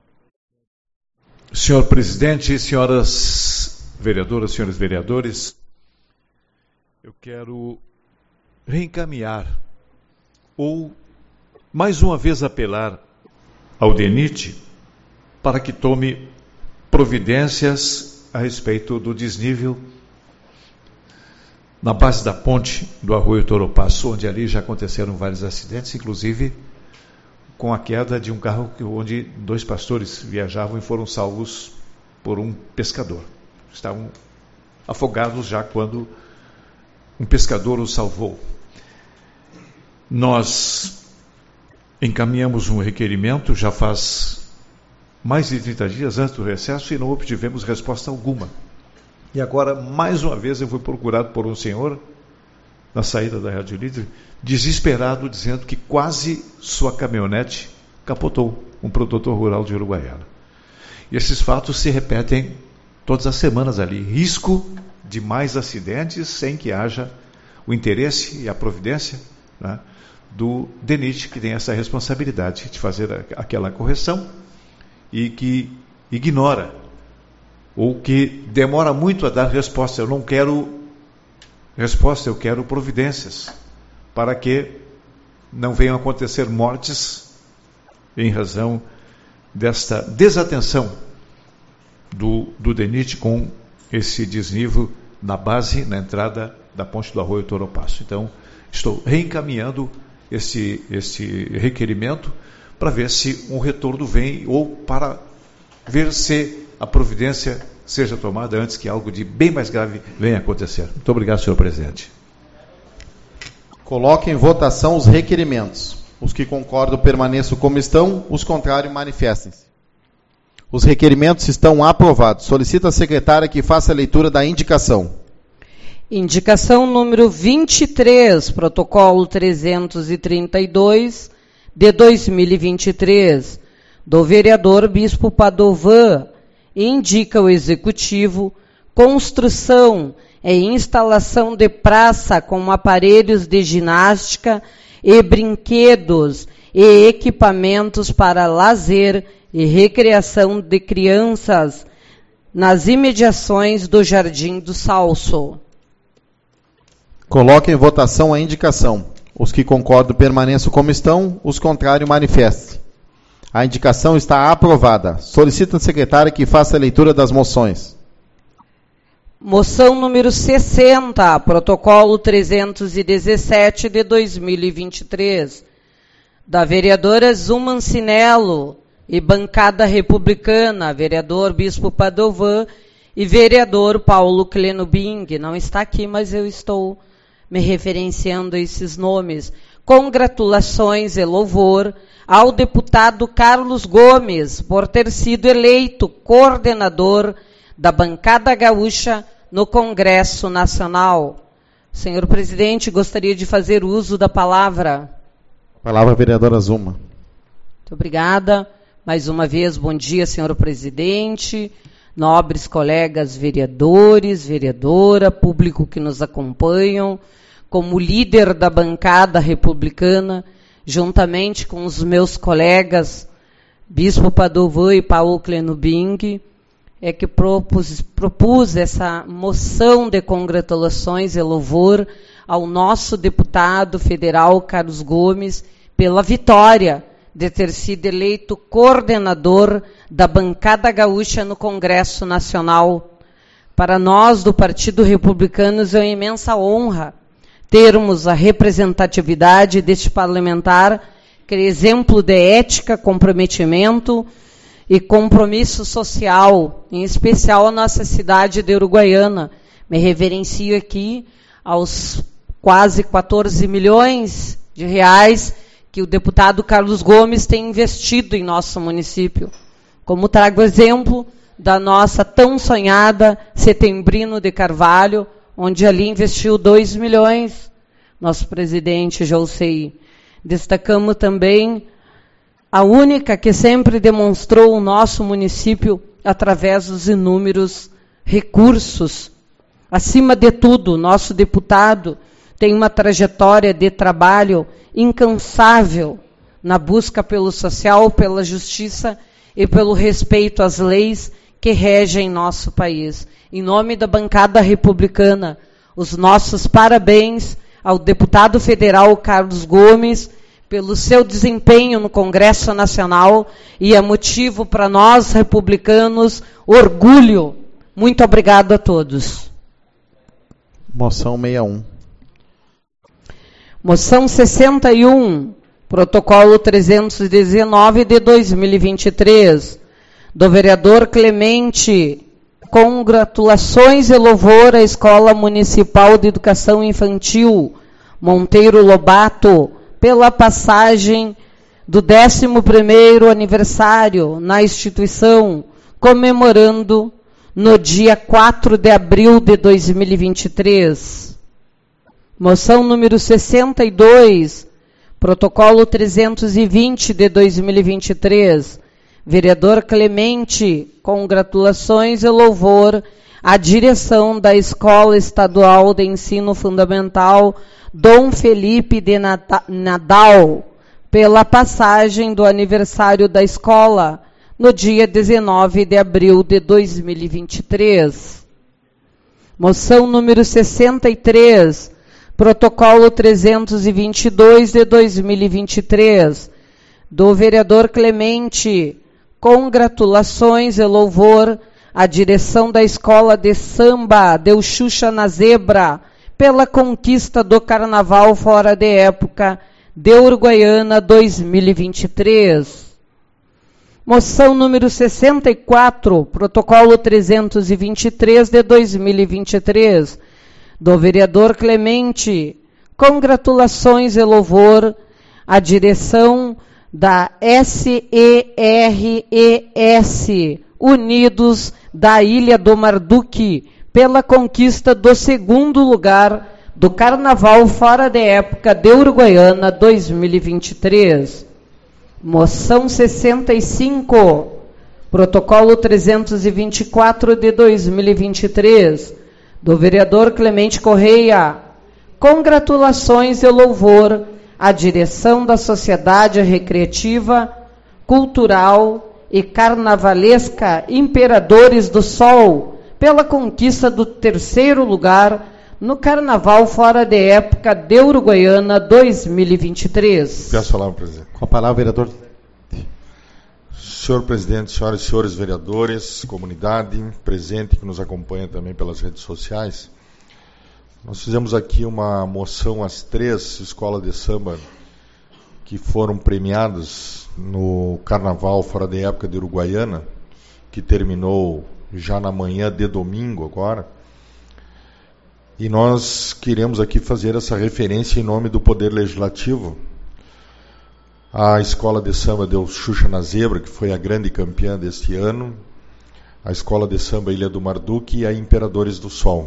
Senhor presidente, senhoras vereadoras, senhores vereadores, eu quero reencaminhar ou mais uma vez apelar ao DENIT para que tome providências a respeito do desnível na base da ponte do Arroio Toropaço, onde ali já aconteceram vários acidentes, inclusive com a queda de um carro onde 2 pastores viajavam e foram salvos por um pescador. Estavam afogados já quando um pescador os salvou. Nós encaminhamos um requerimento já faz mais de 30 dias antes do recesso e não obtivemos resposta alguma. E agora, mais uma vez, eu fui procurado por um senhor na saída da Rádio Líder, desesperado, dizendo que quase sua caminhonete capotou, um produtor rural de Uruguaiana. E esses fatos se repetem todas as semanas ali. Risco de mais acidentes sem que haja o interesse e a providência, né, do DENIT, que tem essa responsabilidade de fazer aquela correção e que ignora ou que demora muito a dar resposta. Eu não quero resposta, eu quero providências para que não venham a acontecer mortes em razão desta desatenção do DENIT com esse desnível na base, na entrada da ponte do Arroio Toropaço. Então, estou reencaminhando esse requerimento para ver se um retorno vem ou para ver se a providência seja tomada antes que algo de bem mais grave venha a acontecer. Muito obrigado, senhor presidente. Coloque em votação os requerimentos. Os que concordam permaneçam como estão, os contrários manifestem-se. Os requerimentos estão aprovados. Solicito à secretária que faça a leitura da indicação. Indicação número 23, protocolo 332 de 2023, do vereador Bispo Padovan, indica o Executivo construção e instalação de praça com aparelhos de ginástica e brinquedos e equipamentos para lazer e recreação de crianças nas imediações do Jardim do Salso. Coloque em votação a indicação. Os que concordam permaneçam como estão, os contrários manifestem. A indicação está aprovada. Solicito à secretária que faça a leitura das moções. Moção número 60, protocolo 317 de 2023, da vereadora Zuma Ancinello e bancada republicana, vereador Bispo Padovan e vereador Paulo Clenobing. Não está aqui, mas eu estou me referenciando a esses nomes. Congratulações e louvor ao deputado Carlos Gomes por ter sido eleito coordenador da bancada gaúcha no Congresso Nacional. Senhor presidente, gostaria de fazer uso da palavra. Palavra, vereadora Zuma. Muito obrigada. Mais uma vez, bom dia, senhor presidente, nobres colegas vereadores, vereadora, público que nos acompanham. Como líder da bancada republicana, juntamente com os meus colegas Bispo Padovan e Paulo Clenobing, é que propus essa moção de congratulações e louvor ao nosso deputado federal Carlos Gomes pela vitória de ter sido eleito coordenador da bancada gaúcha no Congresso Nacional. Para nós do Partido Republicano é uma imensa honra termos a representatividade deste parlamentar, que é exemplo de ética, comprometimento e compromisso social, em especial a nossa cidade de Uruguaiana. Me reverencio aqui aos quase 14 milhões de reais que o deputado Carlos Gomes tem investido em nosso município. Como trago exemplo da nossa tão sonhada Setembrino de Carvalho, onde ali investiu 2 milhões, nosso presidente Jousei. Destacamos também a única que sempre demonstrou o nosso município através dos inúmeros recursos. Acima de tudo, nosso deputado tem uma trajetória de trabalho incansável na busca pelo social, pela justiça e pelo respeito às leis que regem nosso país. Em nome da bancada republicana, os nossos parabéns ao deputado federal Carlos Gomes pelo seu desempenho no Congresso Nacional e é motivo para nós, republicanos, orgulho. Muito obrigado a todos. Moção 61. Moção 61, protocolo 319 de 2023, do vereador Clemente. Congratulações e louvor à Escola Municipal de Educação Infantil Monteiro Lobato pela passagem do 11º aniversário na instituição, comemorando no dia 4 de abril de 2023. Moção número 62, protocolo 320 de 2023, vereador Clemente, congratulações e louvor à direção da Escola Estadual de Ensino Fundamental Dom Felipe de Nadal, pela passagem do aniversário da escola, no dia 19 de abril de 2023. Moção número 63, protocolo 322 de 2023, do vereador Clemente, congratulações e louvor à direção da Escola de Samba Deu Xuxa na Zebra, pela conquista do Carnaval Fora de Época de Uruguaiana 2023. Moção número 64, protocolo 323 de 2023, do vereador Clemente, congratulações e louvor à direção da SERES Unidos da Ilha do Marduque, pela conquista do 2º lugar do Carnaval Fora de Época de Uruguaiana 2023. Moção 65, protocolo 324 de 2023, do vereador Clemente Correia, congratulações e louvor à direção da Sociedade Recreativa, Cultural e Carnavalesca Imperadores do Sol, pela conquista do 3º lugar no Carnaval Fora de Época de Uruguaiana 2023. Peço a palavra, presidente. Com a palavra, vereador. Senhor presidente, senhoras e senhores vereadores, comunidade presente que nos acompanha também pelas redes sociais, nós fizemos aqui uma moção às 3 escolas de samba que foram premiadas no Carnaval Fora de Época de Uruguaiana, que terminou já na manhã de domingo agora. E nós queremos aqui fazer essa referência em nome do Poder Legislativo. A Escola de Samba Deu Xuxa na Zebra, que foi a grande campeã deste ano, a Escola de Samba Ilha do Marduque e a Imperadores do Sol.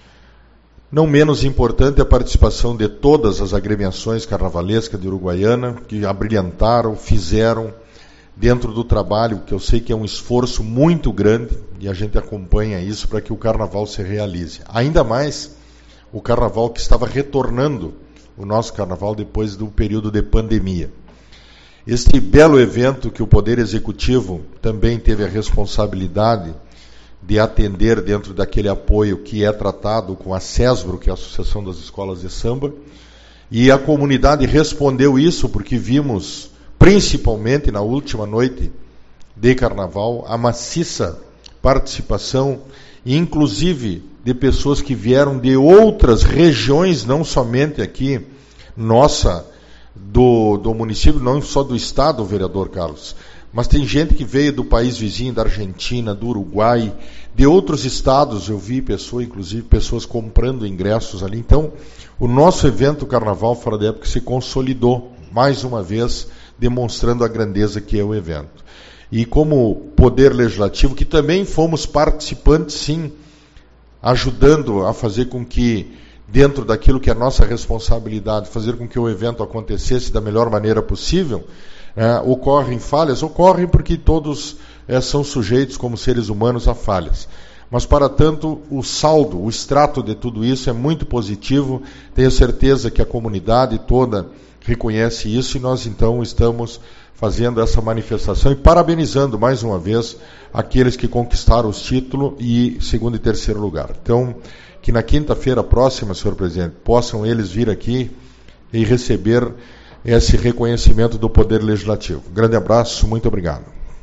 Não menos importante a participação de todas as agremiações carnavalescas de Uruguaiana, que abrilhantaram, fizeram dentro do trabalho, que eu sei que é um esforço muito grande, e a gente acompanha isso para que o Carnaval se realize. Ainda mais o Carnaval que estava retornando, o nosso Carnaval depois do período de pandemia. Este belo evento que o Poder Executivo também teve a responsabilidade de atender dentro daquele apoio que é tratado com a SESBRO, que é a Associação das Escolas de Samba, e a comunidade respondeu isso porque vimos, principalmente na última noite de Carnaval, a maciça participação, inclusive de pessoas que vieram de outras regiões, não somente aqui, nossa, do município, não só do estado, vereador Carlos, mas tem gente que veio do país vizinho, da Argentina, do Uruguai, de outros estados. Eu vi inclusive pessoas comprando ingressos ali. Então, o nosso evento Carnaval Fora da Época se consolidou, mais uma vez, demonstrando a grandeza que é o evento. E como Poder Legislativo, que também fomos participantes, sim, ajudando a fazer com que, dentro daquilo que é nossa responsabilidade, fazer com que o evento acontecesse da melhor maneira possível, ocorrem falhas, ocorrem porque todos são sujeitos, como seres humanos, a falhas. Mas, para tanto, o saldo, o extrato de tudo isso é muito positivo. Tenho certeza que a comunidade toda reconhece isso e nós, então, estamos fazendo essa manifestação e parabenizando, mais uma vez, aqueles que conquistaram os títulos e 2º e 3º lugar. Então, que na quinta-feira próxima, senhor presidente, possam eles vir aqui e receber esse reconhecimento do Poder Legislativo. Grande abraço, muito obrigado.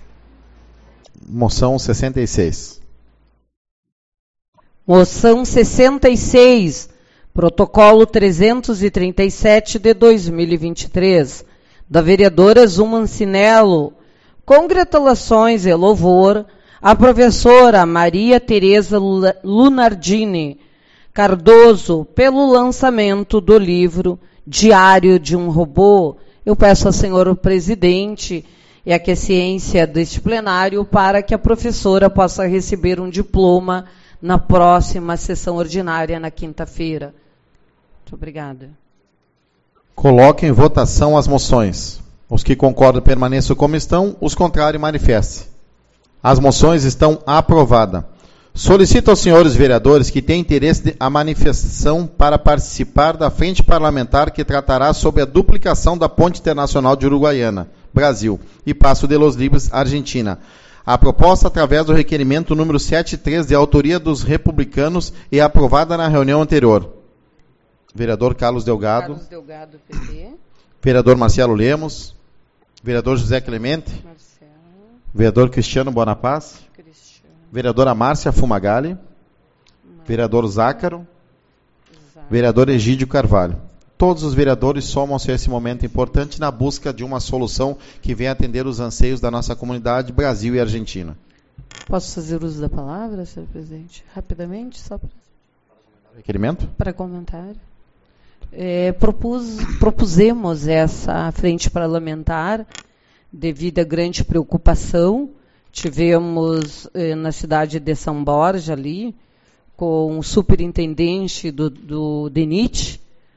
Moção 66. Moção 66, Protocolo 337 de 2023, da vereadora Zuma Ancinello. Congratulações e louvor à professora Maria Tereza Lunardini Cardoso pelo lançamento do livro Diário de um Robô. Eu peço ao senhor presidente e a aquiescência deste plenário para que a professora possa receber um diploma na próxima sessão ordinária, na quinta-feira. Muito obrigada. Coloque em votação as moções. Os que concordam permaneçam como estão, os contrários manifestem. As moções estão aprovadas. Solicito aos senhores vereadores que têm interesse a manifestação para participar da frente parlamentar que tratará sobre a duplicação da Ponte Internacional de Uruguaiana, Brasil, e Passo de los Libres, Argentina. A proposta, através do requerimento número 73, de autoria dos republicanos e aprovada na reunião anterior. Vereador Carlos Delgado. Carlos Delgado, PP. Vereador Marcelo Lemos. Vereador José Clemente. Marcelo. Vereador Cristiano Bonaparte. Vereadora Márcia Fumagalli. Vereador Zácaro. Vereador Egídio Carvalho. Todos os vereadores somam-se a esse momento importante na busca de uma solução que venha atender os anseios da nossa comunidade, Brasil e Argentina. Posso fazer uso da palavra, senhor presidente? Rapidamente, só para... Requerimento? Para comentário. Propusemos essa frente parlamentar devido à grande preocupação. Tivemos na cidade de São Borja ali, com o superintendente do DENIT,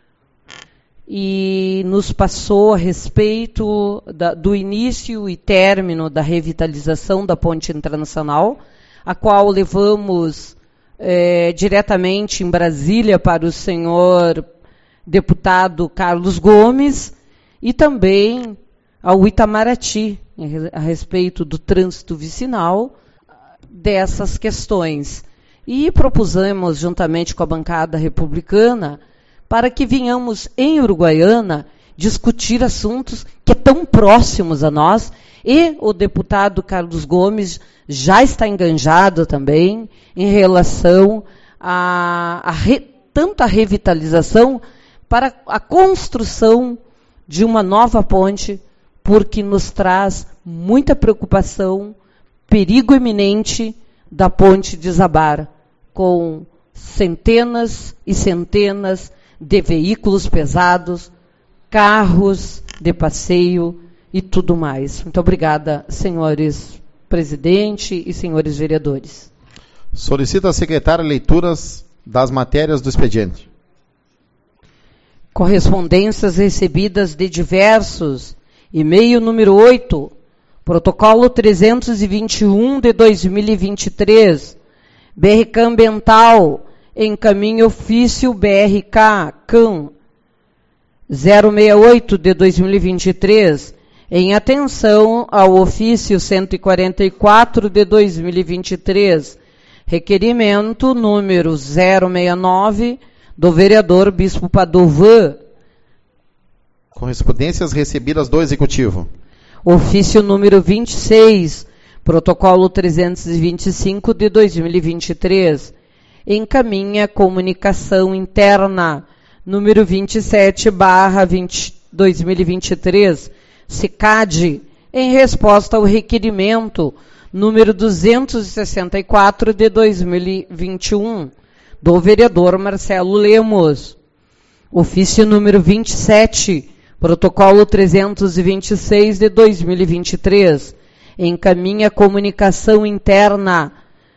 e nos passou a respeito do início e término da revitalização da Ponte Internacional, a qual levamos diretamente em Brasília para o senhor deputado Carlos Gomes e também ao Itamaraty, a respeito do trânsito vicinal dessas questões. E propusemos, juntamente com a bancada republicana, para que venhamos em Uruguaiana discutir assuntos que tão próximos a nós, e o deputado Carlos Gomes já está enganjado também em relação tanto a revitalização para a construção de uma nova ponte, porque nos traz muita preocupação, perigo iminente da ponte desabar, com centenas e centenas de veículos pesados, carros de passeio e tudo mais. Muito obrigada, senhores presidente e senhores vereadores. Solicito à secretária leituras das matérias do expediente. Correspondências recebidas de diversos. E-mail número 8, protocolo 321 de 2023, BRK Ambiental, encaminho ofício BRK CAM 068 de 2023, em atenção ao ofício 144 de 2023, requerimento número 069 do vereador Bispo Padovan. Correspondências recebidas do Executivo. Ofício número 26, protocolo 325 de 2023, encaminha comunicação interna número 27/2023, SICAD, em resposta ao requerimento número 264 de 2021, do vereador Marcelo Lemos. Ofício número 27, protocolo 326 de 2023, encaminha comunicação interna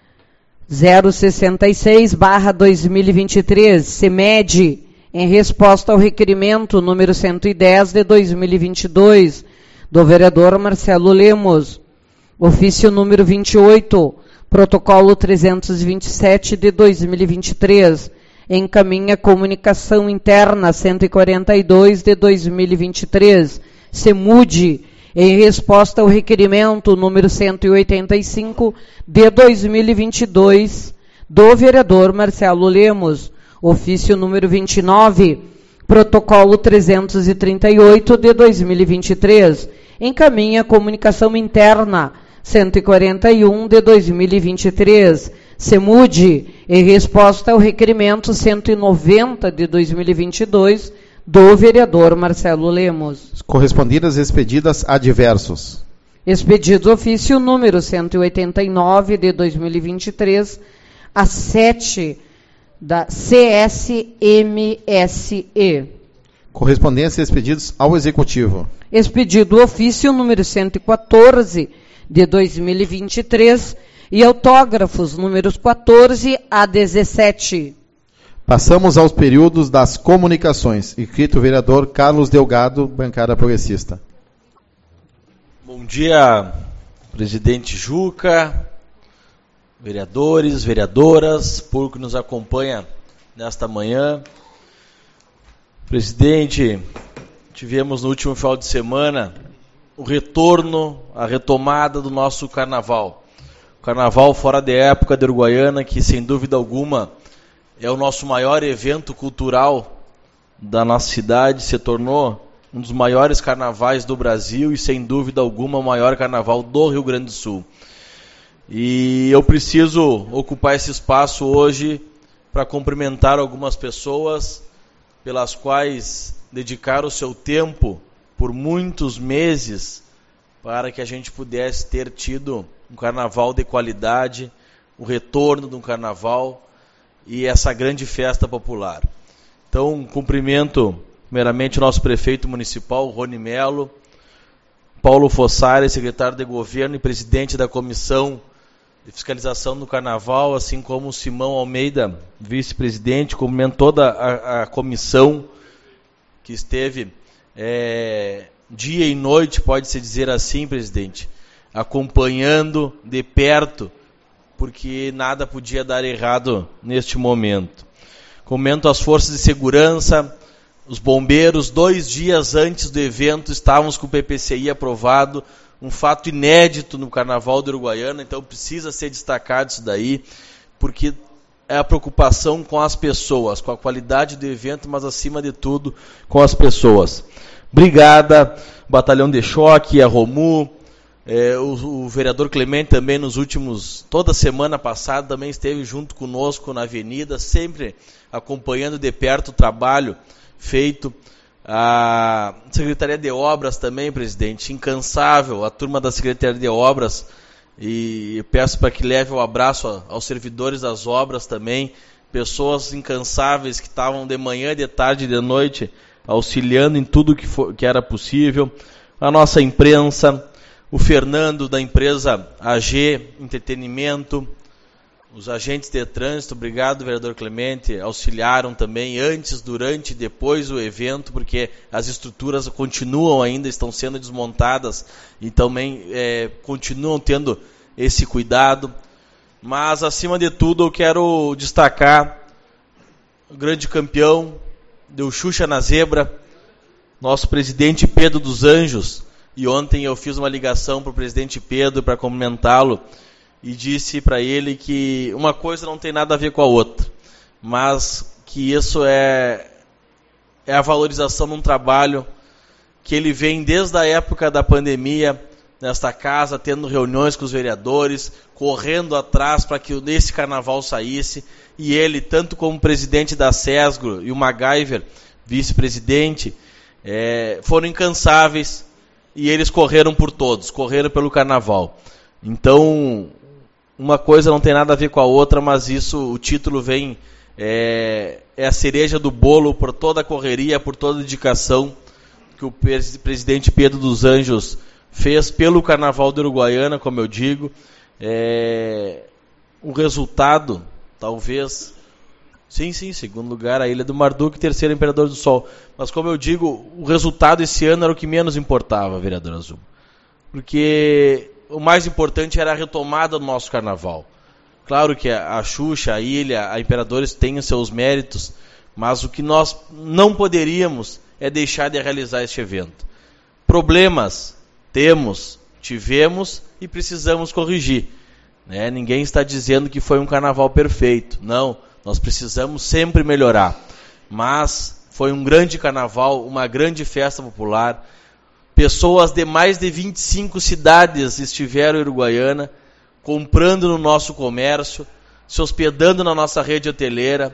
066/2023, CEMED, em resposta ao requerimento número 110 de 2022, do vereador Marcelo Lemos. Ofício número 28, protocolo 327 de 2023, encaminha comunicação interna 142 de 2023, CEMUD, em resposta ao requerimento número 185 de 2022, do vereador Marcelo Lemos. Ofício número 29, protocolo 338 de 2023, encaminha comunicação interna 141 de 2023, CEMUD, em resposta ao requerimento 190 de 2022 do vereador Marcelo Lemos. Correspondidas e expedidas adversos. Expedido ofício número 189 de 2023, a 7 da CSMSE. Correspondência e expedidos ao Executivo. Expedido ofício número 114 de 2023 e autógrafos números 14 a 17. Passamos aos períodos das comunicações. Inscrito o vereador Carlos Delgado, bancada progressista. Bom dia, presidente Juca, vereadores, vereadoras, público que nos acompanha nesta manhã. Presidente, tivemos no último final de semana o retorno, a retomada do nosso carnaval. O carnaval fora de época de Uruguaiana, que sem dúvida alguma é o nosso maior evento cultural da nossa cidade, se tornou um dos maiores carnavais do Brasil e sem dúvida alguma o maior carnaval do Rio Grande do Sul. E eu preciso ocupar esse espaço hoje para cumprimentar algumas pessoas pelas quais dedicaram o seu tempo por muitos meses para que a gente pudesse ter tido um carnaval de qualidade, o retorno de um carnaval e essa grande festa popular. Então, cumprimento primeiramente o nosso prefeito municipal, Rony Melo, Paulo Fossari, secretário de governo e presidente da comissão de fiscalização do carnaval, assim como o Simão Almeida, vice-presidente. Cumprimento toda a comissão que esteve dia e noite, pode-se dizer assim, presidente, acompanhando de perto, porque nada podia dar errado neste momento. Comento as forças de segurança, os bombeiros. 2 dias antes do evento estávamos com o PPCI aprovado, um fato inédito no Carnaval do Uruguaiana, então precisa ser destacado isso daí, porque é a preocupação com as pessoas, com a qualidade do evento, mas acima de tudo com as pessoas. Brigada, Batalhão de Choque, a Romu, o vereador Clemente também toda semana passada também esteve junto conosco na avenida, sempre acompanhando de perto o trabalho feito. A Secretaria de Obras também, presidente, incansável, a turma da Secretaria de Obras, e peço para que leve um abraço aos servidores das obras também, pessoas incansáveis que estavam de manhã, de tarde e de noite auxiliando em tudo que era possível. A nossa imprensa, o Fernando da empresa AG Entretenimento, os agentes de trânsito, obrigado, vereador Clemente, auxiliaram também antes, durante e depois do evento, porque as estruturas continuam ainda, estão sendo desmontadas e também continuam tendo esse cuidado. Mas, acima de tudo, eu quero destacar o grande campeão, deu Xuxa na zebra, nosso presidente Pedro dos Anjos. E ontem eu fiz uma ligação para o presidente Pedro para cumprimentá-lo e disse para ele que uma coisa não tem nada a ver com a outra, mas que isso é a valorização de um trabalho que ele vem desde a época da pandemia nesta casa, tendo reuniões com os vereadores, correndo atrás para que esse carnaval saísse, e ele, tanto como presidente da SESGRO e o MacGyver, vice-presidente, foram incansáveis. E eles correram por todos, correram pelo carnaval. Então, uma coisa não tem nada a ver com a outra, mas isso, o título vem, é a cereja do bolo por toda a correria, por toda a dedicação que o presidente Pedro dos Anjos fez pelo Carnaval do Uruguaiana, como eu digo. O resultado, talvez... Sim, segundo lugar a Ilha do Marduk, terceiro Imperador do Sol. Mas, como eu digo, o resultado esse ano era o que menos importava, vereador Azul. Porque o mais importante era a retomada do nosso carnaval. Claro que a Xuxa, a Ilha, a Imperadores têm os seus méritos, mas o que nós não poderíamos é deixar de realizar este evento. Problemas tivemos e precisamos corrigir. Ninguém está dizendo que foi um carnaval perfeito, não. Nós precisamos sempre melhorar, mas foi um grande carnaval, uma grande festa popular. Pessoas de mais de 25 cidades estiveram em Uruguaiana, comprando no nosso comércio. se hospedando na nossa rede hoteleira.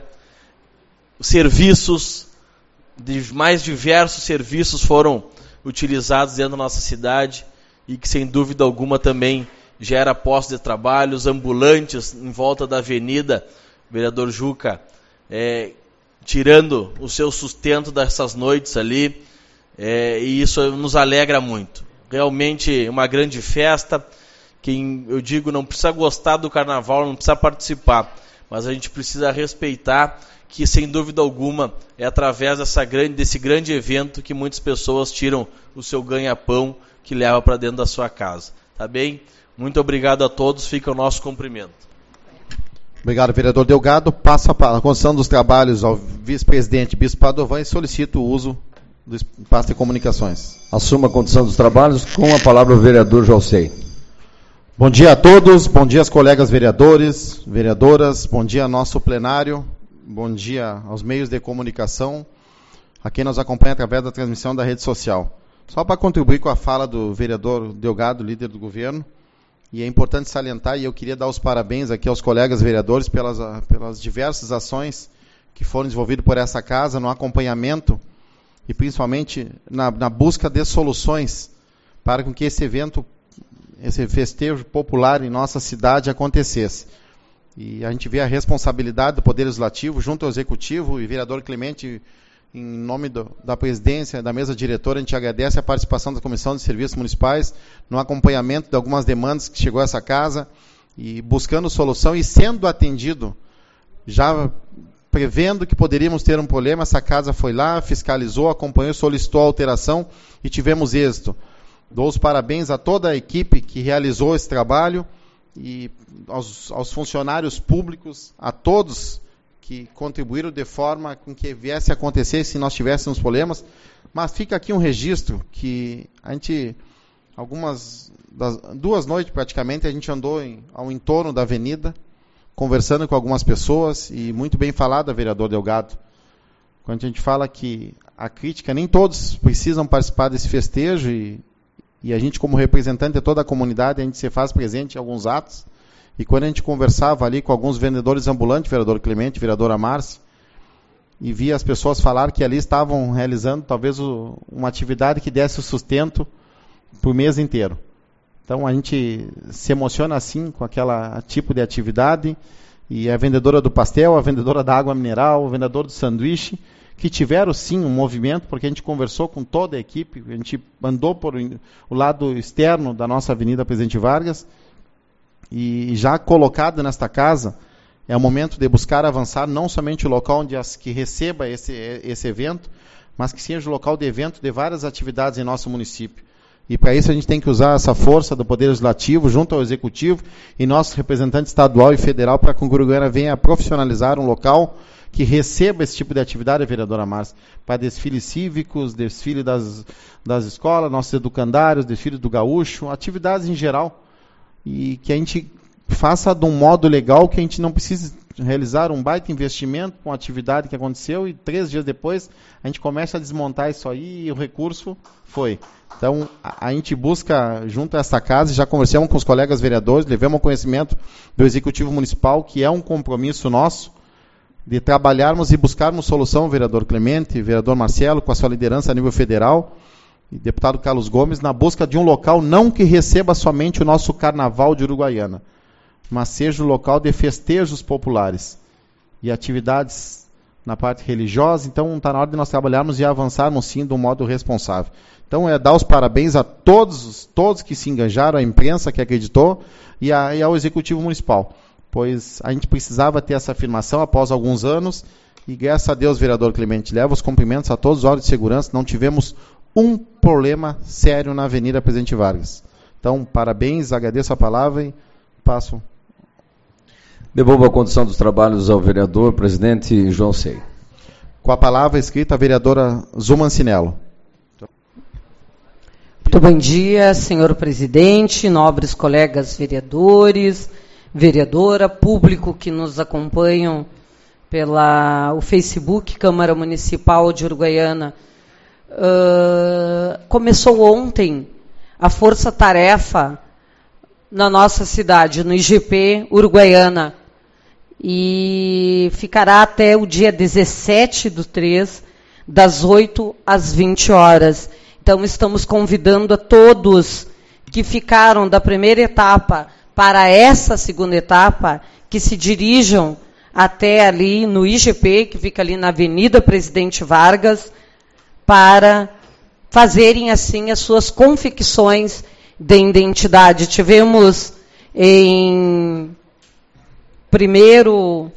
Serviços, mais diversos serviços foram utilizados dentro da nossa cidade e que, sem dúvida alguma, também gera postos de trabalho, os ambulantes em volta da avenida, vereador Juca, tirando o seu sustento dessas noites ali, e isso nos alegra muito. Realmente uma grande festa. Quem, eu digo, não precisa gostar do carnaval, não precisa participar, mas a gente precisa respeitar que, sem dúvida alguma, é através desse grande evento que muitas pessoas tiram o seu ganha-pão que leva para dentro da sua casa. Tá bem? Muito obrigado a todos, fica o nosso cumprimento. Obrigado, vereador Delgado. Passo a condução dos trabalhos ao vice-presidente Bispo Padovan e solicito o uso do espaço de comunicações. Assuma a condução dos trabalhos, com a palavra o vereador José. Bom dia a todos, bom dia aos colegas vereadores, vereadoras, bom dia ao nosso plenário, bom dia aos meios de comunicação, a quem nos acompanha através da transmissão da rede social. Só para contribuir com a fala do vereador Delgado, líder do governo, e é importante salientar, e eu queria dar os parabéns aqui aos colegas vereadores pelas diversas ações que foram desenvolvidas por essa casa no acompanhamento e principalmente na busca de soluções para que esse evento, esse festejo popular em nossa cidade acontecesse. E a gente vê a responsabilidade do Poder Legislativo junto ao Executivo, e vereador Clemente, em nome da presidência, da mesa diretora, a gente agradece a participação da Comissão de Serviços Municipais no acompanhamento de algumas demandas que chegou a essa casa, e buscando solução e sendo atendido, já prevendo que poderíamos ter um problema. Essa casa foi lá, fiscalizou, acompanhou, solicitou a alteração e tivemos êxito. Dou os parabéns a toda a equipe que realizou esse trabalho e aos funcionários públicos, a todos que contribuíram de forma com que viesse a acontecer se nós tivéssemos problemas. Mas fica aqui um registro que a gente, duas noites praticamente, a gente andou ao entorno da avenida, conversando com algumas pessoas, e muito bem falado, vereador Delgado, quando a gente fala que a crítica, nem todos precisam participar desse festejo, e a gente, como representante de toda a comunidade, a gente se faz presente em alguns atos. E quando a gente conversava ali com alguns vendedores ambulantes, vereador Clemente, vereadora Márcia, e via as pessoas falar que ali estavam realizando talvez uma atividade que desse o sustento para o mês inteiro. Então a gente se emociona assim com aquele tipo de atividade, e a vendedora do pastel, a vendedora da água mineral, o vendedor do sanduíche, que tiveram sim um movimento, porque a gente conversou com toda a equipe, a gente andou por o lado externo da nossa Avenida Presidente Vargas, e já colocado nesta casa, é o momento de buscar avançar não somente o local que receba esse evento, mas que seja o local de evento de várias atividades em nosso município. E para isso a gente tem que usar essa força do Poder Legislativo junto ao Executivo e nosso representante estadual e federal para que o Uruguaiana venha profissionalizar um local que receba esse tipo de atividade, vereadora Márcia, para desfiles cívicos, desfile das escolas, nossos educandários, desfile do gaúcho, atividades em geral, e que a gente faça de um modo legal, que a gente não precise realizar um baita investimento com a atividade que aconteceu e 3 dias depois a gente começa a desmontar isso aí e o recurso foi. Então a gente busca junto a essa casa, já conversamos com os colegas vereadores, levamos ao conhecimento do Executivo Municipal, que é um compromisso nosso de trabalharmos e buscarmos solução, vereador Clemente, vereador Marcelo, com a sua liderança a nível federal, e deputado Carlos Gomes, na busca de um local não que receba somente o nosso carnaval de Uruguaiana, mas seja o local de festejos populares e atividades na parte religiosa. Então está na hora de nós trabalharmos e avançarmos sim de um modo responsável. Então dar os parabéns a todos que se engajaram, a imprensa que acreditou e ao Executivo Municipal, pois a gente precisava ter essa afirmação após alguns anos, e graças a Deus, vereador Clemente, leva os cumprimentos a todos os órgãos de segurança, não tivemos um problema sério na Avenida Presidente Vargas. Então, parabéns, agradeço a palavra e passo. Devolvo a condução dos trabalhos ao vereador presidente João Sei. Com a palavra escrita a vereadora Zumancinello. Muito bom dia, senhor presidente, nobres colegas vereadores, vereadora, público que nos acompanham pelo Facebook, Câmara Municipal de Uruguaiana. Começou ontem a força-tarefa na nossa cidade, no IGP Uruguaiana, e ficará até o dia 17/3, das 8 às 20 horas. Então, estamos convidando a todos que ficaram da primeira etapa para essa segunda etapa, que se dirijam até ali no IGP, que fica ali na Avenida Presidente Vargas, para fazerem assim as suas confecções de identidade. Tivemos em 1º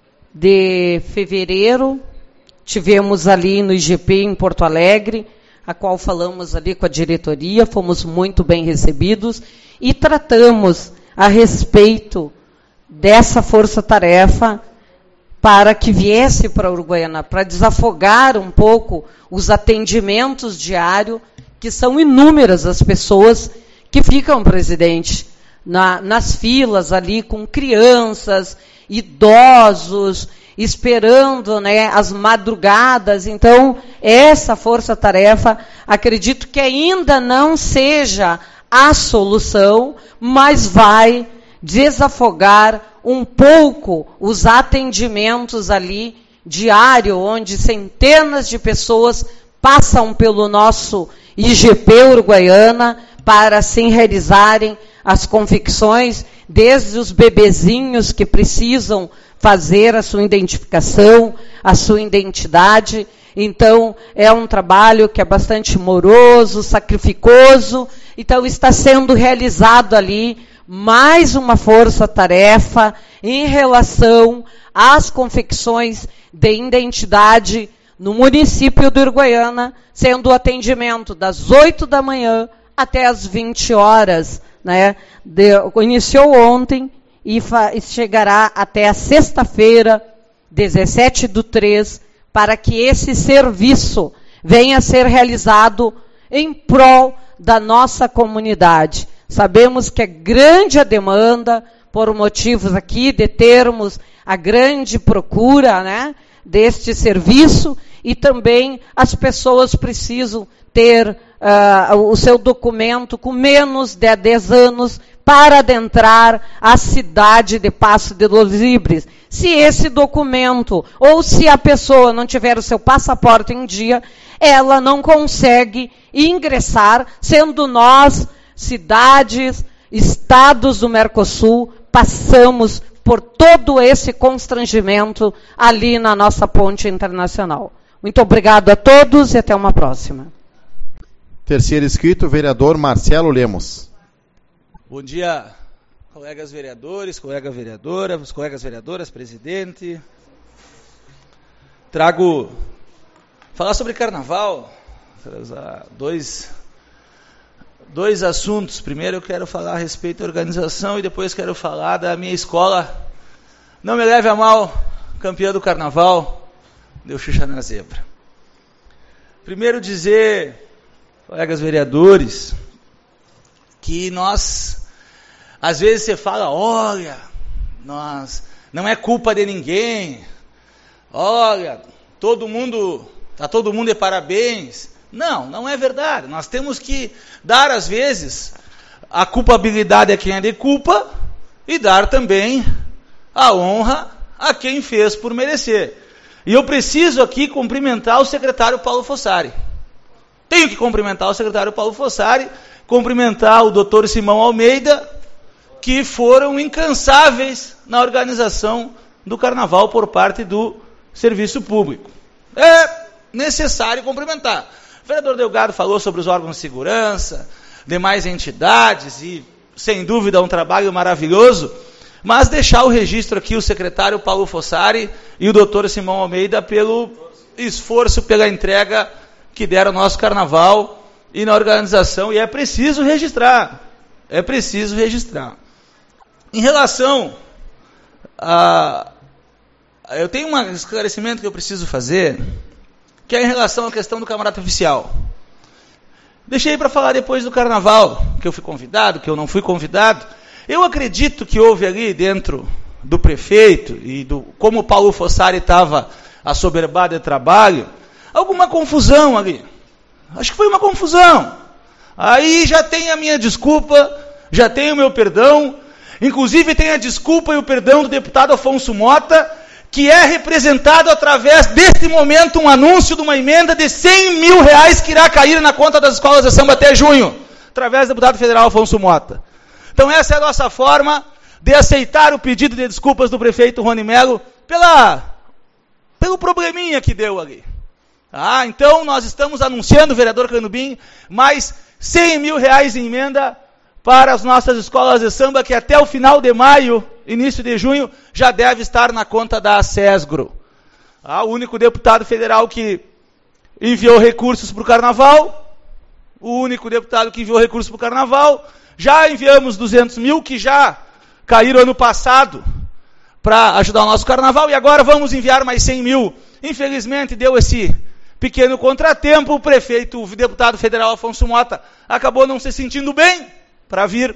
de fevereiro, tivemos ali no IGP em Porto Alegre, a qual falamos ali com a diretoria, fomos muito bem recebidos e tratamos a respeito dessa força-tarefa para que viesse para a Uruguaiana, para desafogar um pouco os atendimentos diários, que são inúmeras as pessoas que ficam, presidente, nas filas ali com crianças, idosos, esperando, né, as madrugadas. Então, essa força-tarefa, acredito que ainda não seja a solução, mas vai desafogar um pouco os atendimentos ali diário, onde centenas de pessoas passam pelo nosso IGP Uruguaiana para assim realizarem as confecções, desde os bebezinhos que precisam fazer a sua identificação, a sua identidade. Então, é um trabalho que é bastante moroso, sacrificoso. Então, está sendo realizado ali mais uma força-tarefa em relação às confecções de identidade no município de Uruguaiana, sendo o atendimento das 8 da manhã até as 20 horas. Né? Iniciou ontem e chegará até a sexta-feira, 17/3, para que esse serviço venha a ser realizado em prol da nossa comunidade. Sabemos que é grande a demanda, por motivos aqui de termos a grande procura, né, deste serviço, e também as pessoas precisam ter o seu documento com menos de 10 anos para adentrar a cidade de Passo de los Libres. Se esse documento, ou se a pessoa não tiver o seu passaporte em dia, ela não consegue ingressar, sendo nós, cidades, estados do Mercosul, passamos por todo esse constrangimento ali na nossa ponte internacional. Muito obrigado a todos e até uma próxima. Terceiro inscrito, vereador Marcelo Lemos. Bom dia, colegas vereadores, colega vereadora, os colegas vereadoras, presidente. Trago falar sobre carnaval, dois assuntos. Primeiro eu quero falar a respeito da organização e depois quero falar da minha escola. Não me leve a mal, campeã do carnaval, deu Xuxa na zebra. Primeiro dizer, colegas vereadores, que nós, às vezes você fala, olha, não é culpa de ninguém, olha, todo mundo de parabéns. Não é verdade. Nós temos que dar, às vezes, a culpabilidade a quem é de culpa e dar também a honra a quem fez por merecer. E eu preciso aqui cumprimentar o secretário Paulo Fossari. Tenho que cumprimentar o secretário Paulo Fossari, cumprimentar o doutor Simão Almeida, que foram incansáveis na organização do carnaval por parte do serviço público. É necessário cumprimentar. O vereador Delgado falou sobre os órgãos de segurança, demais entidades, e sem dúvida é um trabalho maravilhoso, mas deixar o registro aqui o secretário Paulo Fossari e o doutor Simão Almeida pelo esforço, pela entrega que deram ao nosso carnaval e na organização, e é preciso registrar. Em relação eu tenho um esclarecimento que eu preciso fazer, que é em relação à questão do camarada oficial. Deixei para falar depois do carnaval, que eu fui convidado, que eu não fui convidado. Eu acredito que houve ali dentro do prefeito e como o Paulo Fossari estava assoberbado de trabalho, alguma confusão ali. Acho que foi uma confusão. Aí já tem a minha desculpa, já tem o meu perdão, Inclusive tem a desculpa e o perdão do deputado Afonso Mota, que é representado através deste momento um anúncio de uma emenda de 100 mil reais que irá cair na conta das escolas de samba até junho, através do deputado federal Afonso Mota. Então essa é a nossa forma de aceitar o pedido de desculpas do prefeito Rony Melo pelo probleminha que deu ali. Então nós estamos anunciando, vereador Canubim, mais 100 mil reais em emenda para as nossas escolas de samba, que até o final de maio, início de junho, já deve estar na conta da SESGRO. O único deputado federal que enviou recursos para o Carnaval, já enviamos 200 mil, que já caíram ano passado, para ajudar o nosso Carnaval, e agora vamos enviar mais 100 mil. Infelizmente deu esse pequeno contratempo, o deputado federal Afonso Mota acabou não se sentindo bem para vir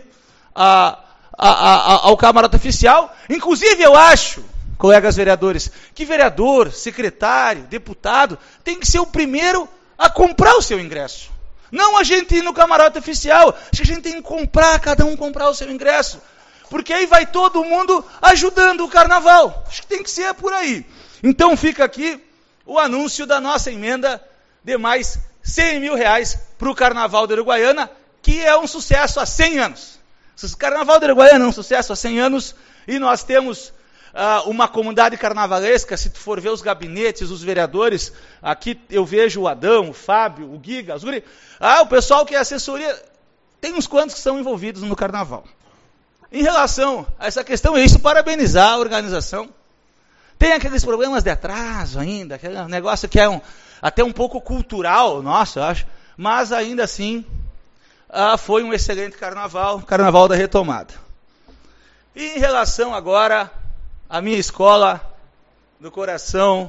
ao camarote oficial. Inclusive eu acho, colegas vereadores, que vereador, secretário, deputado, tem que ser o primeiro a comprar o seu ingresso. Não a gente ir no camarote oficial, acho que a gente tem que comprar, cada um comprar o seu ingresso. Porque aí vai todo mundo ajudando o Carnaval. Acho que tem que ser por aí. Então fica aqui o anúncio da nossa emenda de mais 100 mil reais para o Carnaval de Uruguaiana, que é um sucesso há 100 anos. O Carnaval de Uruguaiana é um sucesso há 100 anos e nós temos uma comunidade carnavalesca. Se tu for ver os gabinetes, os vereadores, aqui eu vejo o Adão, o Fábio, o Giga, os guri. O pessoal que é assessoria, tem uns quantos que são envolvidos no Carnaval. Em relação a essa questão, é isso, parabenizar a organização. Tem aqueles problemas de atraso ainda, aquele negócio que é até um pouco cultural nosso, eu acho, mas ainda assim foi um excelente Carnaval da retomada. E em relação agora à minha escola do coração,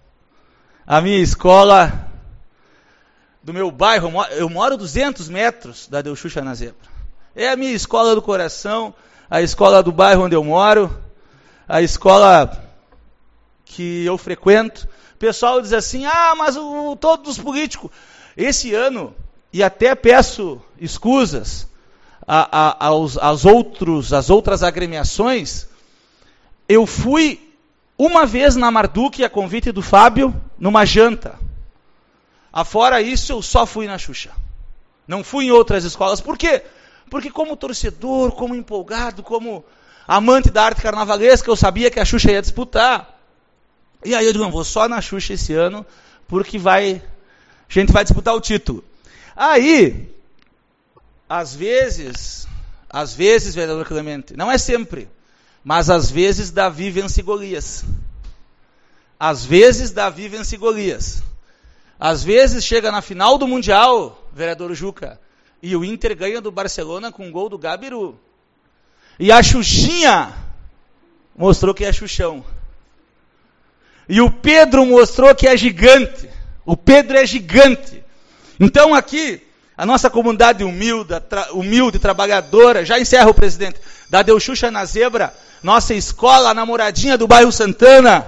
a minha escola do meu bairro, eu moro 200 metros da Deu Xuxa na Zebra. É a minha escola do coração, a escola do bairro onde eu moro, a escola que eu frequento. O pessoal diz assim, mas todos os políticos. Esse ano, e até peço escusas às outras agremiações, eu fui uma vez na Marduk, a convite do Fábio, numa janta. Afora isso, eu só fui na Xuxa. Não fui em outras escolas. Por quê? Porque como torcedor, como empolgado, como amante da arte carnavalesca, eu sabia que a Xuxa ia disputar. E aí eu digo, vou só na Xuxa esse ano, porque a gente vai disputar o título. Aí, às vezes, vereador Clemente, não é sempre, mas às vezes Davi vence Golias. Às vezes chega na final do Mundial, vereador Juca, e o Inter ganha do Barcelona com um gol do Gabiru. E a Xuxinha mostrou que é Xuxão. E o Pedro mostrou que é gigante. O Pedro é gigante. Então aqui, a nossa comunidade humilde, trabalhadora, já encerra o presidente, da Deu Xuxa na Zebra, nossa escola, a namoradinha do bairro Santana.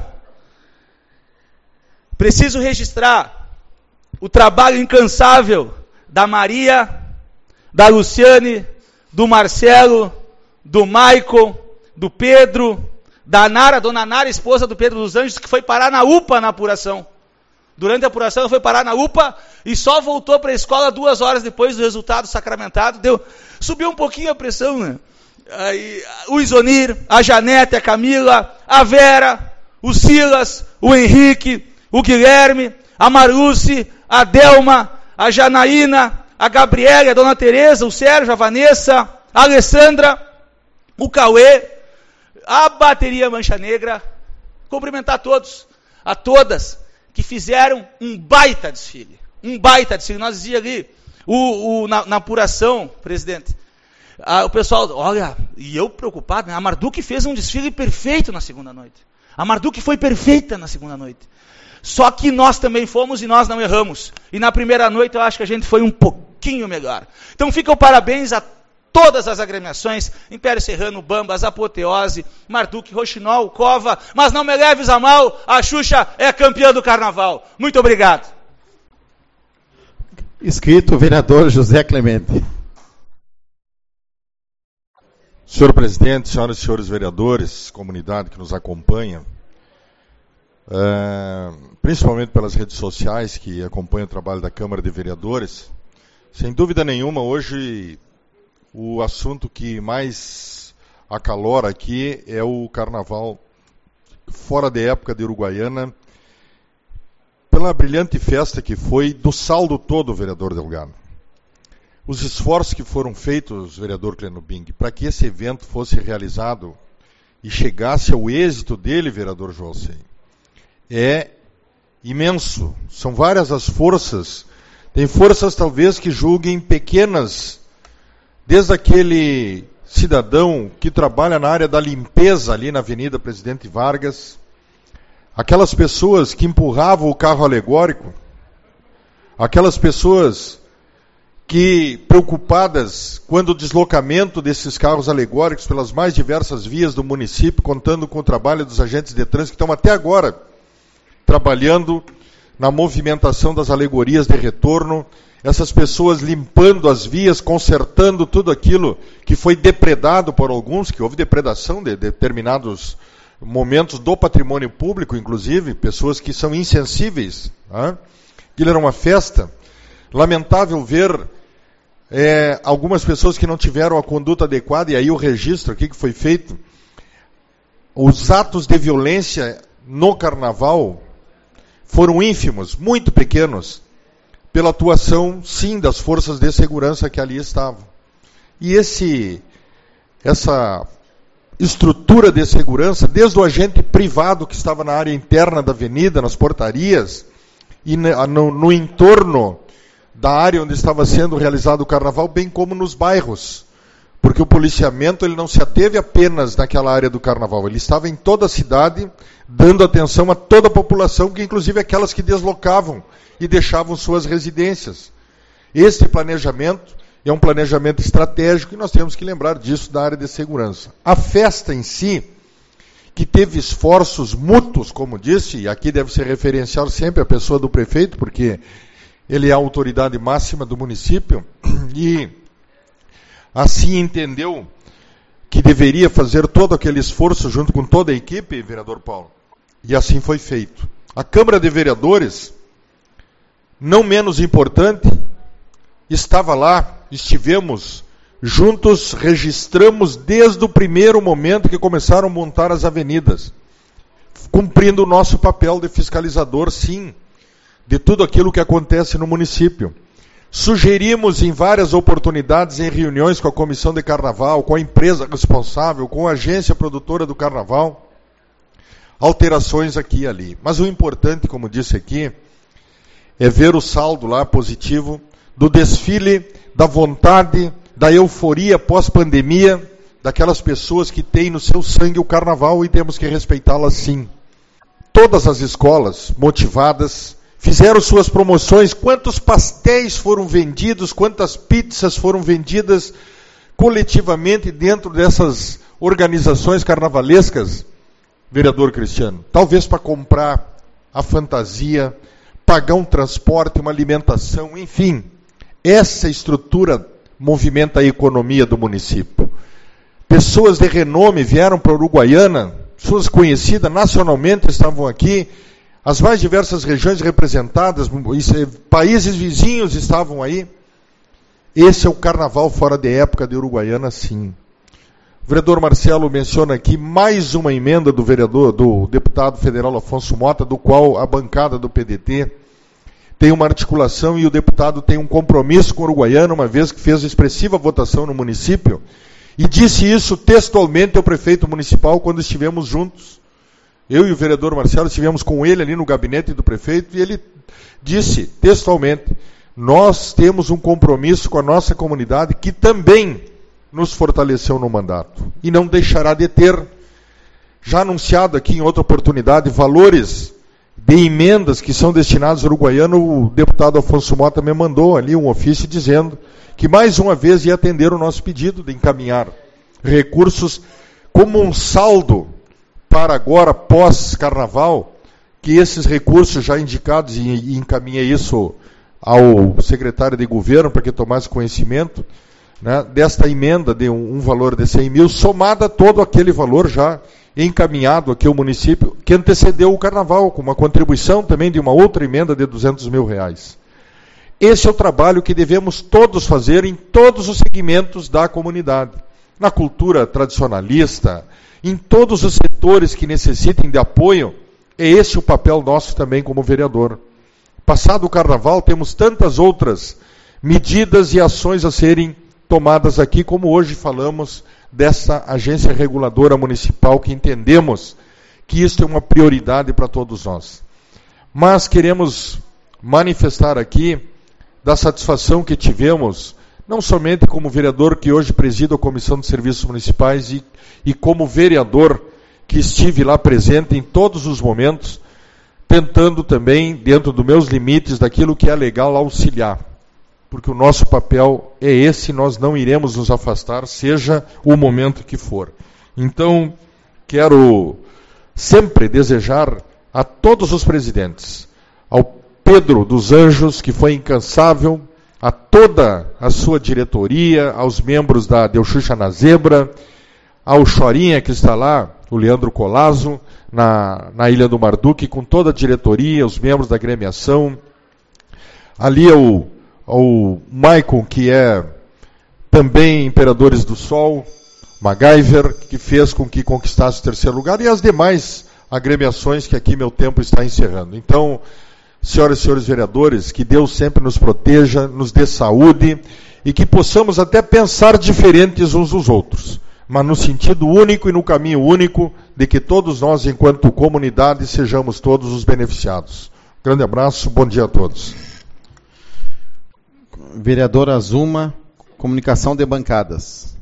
Preciso registrar o trabalho incansável da Maria, da Luciane, do Marcelo, do Maicon, do Pedro, da Nara, dona Nara, esposa do Pedro dos Anjos, que foi parar na UPA na apuração. Durante a apuração ela foi parar na UPA e só voltou para a escola 2 horas depois do resultado sacramentado. Subiu um pouquinho a pressão, né? Aí, o Isonir, a Janete, a Camila, a Vera, o Silas, o Henrique, o Guilherme, a Maruce, a Delma, a Janaína, a Gabriela, a Dona Tereza, o Sérgio, a Vanessa, a Alessandra, o Cauê, a bateria Mancha Negra. Cumprimentar todos, a todas que fizeram um baita desfile. Nós dizia ali, na apuração, presidente, o pessoal, olha, e eu preocupado, né? A Marduk fez um desfile perfeito na segunda noite. A Marduk foi perfeita na segunda noite. Só que nós também fomos e nós não erramos. E na primeira noite eu acho que a gente foi um pouquinho melhor. Então fica o parabéns a todas as agremiações, Império Serrano, Bambas, Apoteose, Marduk, Roxinol, Cova, mas não me leves a mal, a Xuxa é campeã do Carnaval. Muito obrigado. Escrito o vereador José Clemente. Senhor presidente, senhoras e senhores vereadores, comunidade que nos acompanha, principalmente pelas redes sociais que acompanham o trabalho da Câmara de Vereadores, sem dúvida nenhuma, hoje o assunto que mais acalora aqui é o carnaval fora de época de Uruguaiana, pela brilhante festa que foi do saldo todo, vereador Delgado. Os esforços que foram feitos, vereador Clenobing, para que esse evento fosse realizado e chegasse ao êxito dele, vereador Joalcei, é imenso. São várias as forças. Tem forças talvez que julguem pequenas, desde aquele cidadão que trabalha na área da limpeza ali na Avenida Presidente Vargas, aquelas pessoas que empurravam o carro alegórico, aquelas pessoas que, preocupadas quando o deslocamento desses carros alegóricos pelas mais diversas vias do município, contando com o trabalho dos agentes de trânsito que estão até agora trabalhando na movimentação das alegorias de retorno, essas pessoas limpando as vias, consertando tudo aquilo que foi depredado por alguns, que houve depredação de determinados momentos do patrimônio público, inclusive, pessoas que são insensíveis. Aquilo era uma festa. Lamentável ver algumas pessoas que não tiveram a conduta adequada, e aí o registro aqui que foi feito, os atos de violência no carnaval foram ínfimos, muito pequenos, pela atuação, sim, das forças de segurança que ali estavam. E essa estrutura de segurança, desde o agente privado que estava na área interna da avenida, nas portarias, e no entorno da área onde estava sendo realizado o carnaval, bem como nos bairros. Porque o policiamento ele não se ateve apenas naquela área do carnaval, ele estava em toda a cidade, dando atenção a toda a população, que inclusive aquelas que deslocavam e deixavam suas residências. Este planejamento é um planejamento estratégico e nós temos que lembrar disso da área de segurança. A festa em si, que teve esforços mútuos, como disse, e aqui deve ser referencial sempre a pessoa do prefeito, porque ele é a autoridade máxima do município, e assim entendeu que deveria fazer todo aquele esforço junto com toda a equipe, vereador Paulo, e assim foi feito. A Câmara de Vereadores, não menos importante, estava lá, estivemos juntos, registramos desde o primeiro momento que começaram a montar as avenidas, cumprindo o nosso papel de fiscalizador, sim, de tudo aquilo que acontece no município. Sugerimos em várias oportunidades, em reuniões com a comissão de carnaval, com a empresa responsável, com a agência produtora do carnaval, alterações aqui e ali. Mas o importante, como disse aqui, é ver o saldo lá positivo do desfile, da vontade, da euforia pós-pandemia, daquelas pessoas que têm no seu sangue o carnaval e temos que respeitá-las sim. Todas as escolas motivadas fizeram suas promoções, quantos pastéis foram vendidos, quantas pizzas foram vendidas coletivamente dentro dessas organizações carnavalescas, vereador Cristiano? Talvez para comprar a fantasia, pagar um transporte, uma alimentação, enfim. Essa estrutura movimenta a economia do município. Pessoas de renome vieram para a Uruguaiana, pessoas conhecidas nacionalmente estavam aqui, as mais diversas regiões representadas, países vizinhos estavam aí. Esse é o carnaval fora de época de Uruguaiana, sim. O vereador Marcelo menciona aqui mais uma emenda do deputado federal Afonso Mota, do qual a bancada do PDT tem uma articulação e o deputado tem um compromisso com o Uruguaiana, uma vez que fez expressiva votação no município, e disse isso textualmente ao prefeito municipal quando estivemos juntos. Eu e o vereador Marcelo estivemos com ele ali no gabinete do prefeito e ele disse textualmente: nós temos um compromisso com a nossa comunidade que também nos fortaleceu no mandato e não deixará de ter. Já anunciado aqui em outra oportunidade valores de emendas que são destinados ao Uruguaiano, o deputado Afonso Mota me mandou ali um ofício dizendo que mais uma vez ia atender o nosso pedido de encaminhar recursos como um saldo para agora, pós-carnaval, que esses recursos já indicados, e encaminhei isso ao secretário de governo para que tomasse conhecimento, né, desta emenda de um valor de 100 mil, somada a todo aquele valor já encaminhado aqui ao município, que antecedeu o Carnaval, com uma contribuição também de uma outra emenda de 200 mil reais. Esse é o trabalho que devemos todos fazer em todos os segmentos da comunidade. Na cultura tradicionalista, em todos os setores que necessitem de apoio, é esse o papel nosso também como vereador. Passado o Carnaval, temos tantas outras medidas e ações a serem tomadas aqui, como hoje falamos dessa agência reguladora municipal, que entendemos que isso é uma prioridade para todos nós. Mas queremos manifestar aqui da satisfação que tivemos, não somente como vereador que hoje presido a Comissão de Serviços Municipais e como vereador que estive lá presente em todos os momentos, tentando também, dentro dos meus limites, daquilo que é legal, auxiliar. Porque o nosso papel é esse, nós não iremos nos afastar, seja o momento que for. Então, quero sempre desejar a todos os presidentes, ao Pedro dos Anjos, que foi incansável, a toda a sua diretoria, aos membros da Delchucha na Zebra, ao Chorinha que está lá, o Leandro Colasso, na Ilha do Marduque, com toda a diretoria, os membros da gremiação, ali ao Maicon, que é também Imperadores do Sol, MacGyver, que fez com que conquistasse o 3º lugar, e as demais agremiações que aqui meu tempo está encerrando. Então, senhoras e senhores vereadores, que Deus sempre nos proteja, nos dê saúde e que possamos até pensar diferentes uns dos outros, mas no sentido único e no caminho único de que todos nós, enquanto comunidade, sejamos todos os beneficiados. Grande abraço, bom dia a todos. Vereadora Zuma, comunicação de bancadas.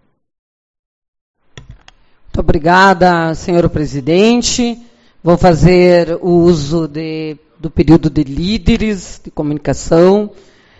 Muito obrigada, senhor presidente. Vou fazer o uso do período de líderes de comunicação.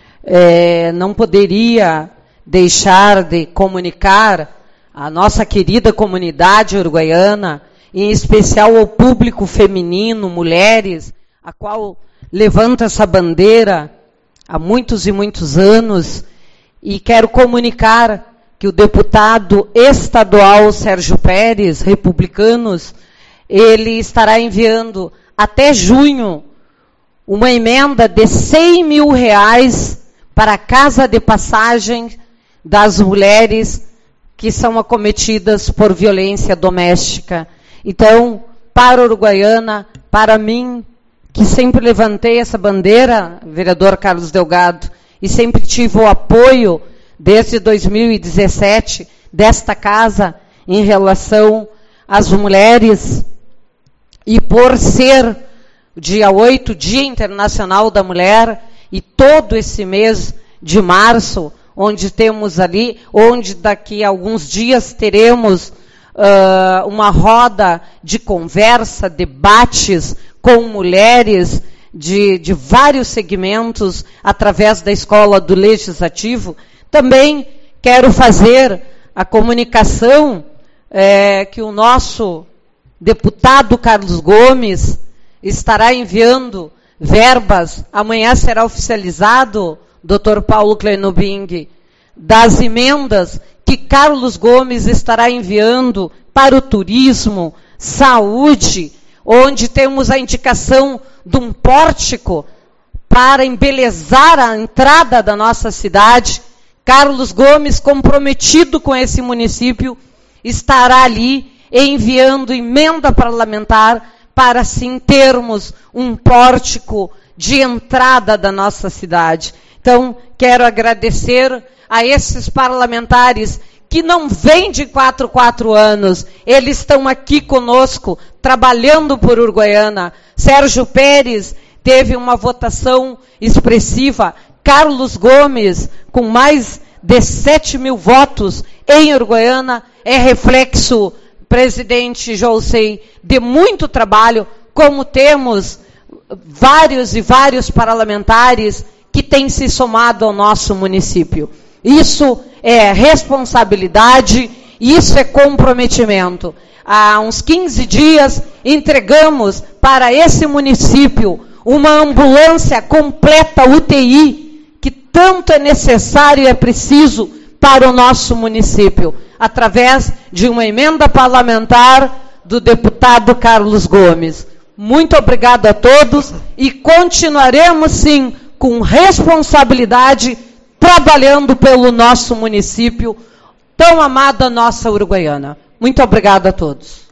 Não poderia deixar de comunicar a nossa querida comunidade uruguaiana, em especial ao público feminino, mulheres, a qual levanta essa bandeira há muitos e muitos anos, e quero comunicar que o deputado estadual Sérgio Pérez, Republicanos, ele estará enviando até junho uma emenda de 100 mil reais para a casa de passagem das mulheres que são acometidas por violência doméstica. Então, para a Uruguaiana, para mim, que sempre levantei essa bandeira, vereador Carlos Delgado, e sempre tive o apoio, desde 2017, desta casa, em relação às mulheres, e por ser dia 8, Dia Internacional da Mulher, e todo esse mês de março, onde daqui a alguns dias teremos uma roda de conversa, debates com mulheres de vários segmentos, através da Escola do Legislativo. Também quero fazer a comunicação que o nosso deputado Carlos Gomes estará enviando verbas, amanhã será oficializado, Dr. Paulo Kleinobing, das emendas que Carlos Gomes estará enviando para o turismo, saúde, onde temos a indicação de um pórtico para embelezar a entrada da nossa cidade. Carlos Gomes, comprometido com esse município, estará ali enviando emenda parlamentar para, assim, termos um pórtico de entrada da nossa cidade. Então, quero agradecer a esses parlamentares que não vêm de 4 anos, eles estão aqui conosco, trabalhando por Uruguaiana. Sérgio Pérez teve uma votação expressiva, Carlos Gomes, com mais de 7 mil votos em Uruguaiana, é reflexo, presidente Jousei, de muito trabalho, como temos vários e vários parlamentares que têm se somado ao nosso município. Isso é responsabilidade, isso é comprometimento. Há uns 15 dias, entregamos para esse município uma ambulância completa UTI, que tanto é necessário e é preciso para o nosso município, através de uma emenda parlamentar do deputado Carlos Gomes. Muito obrigado a todos e continuaremos, sim, com responsabilidade, trabalhando pelo nosso município, tão amada nossa Uruguaiana. Muito obrigado a todos.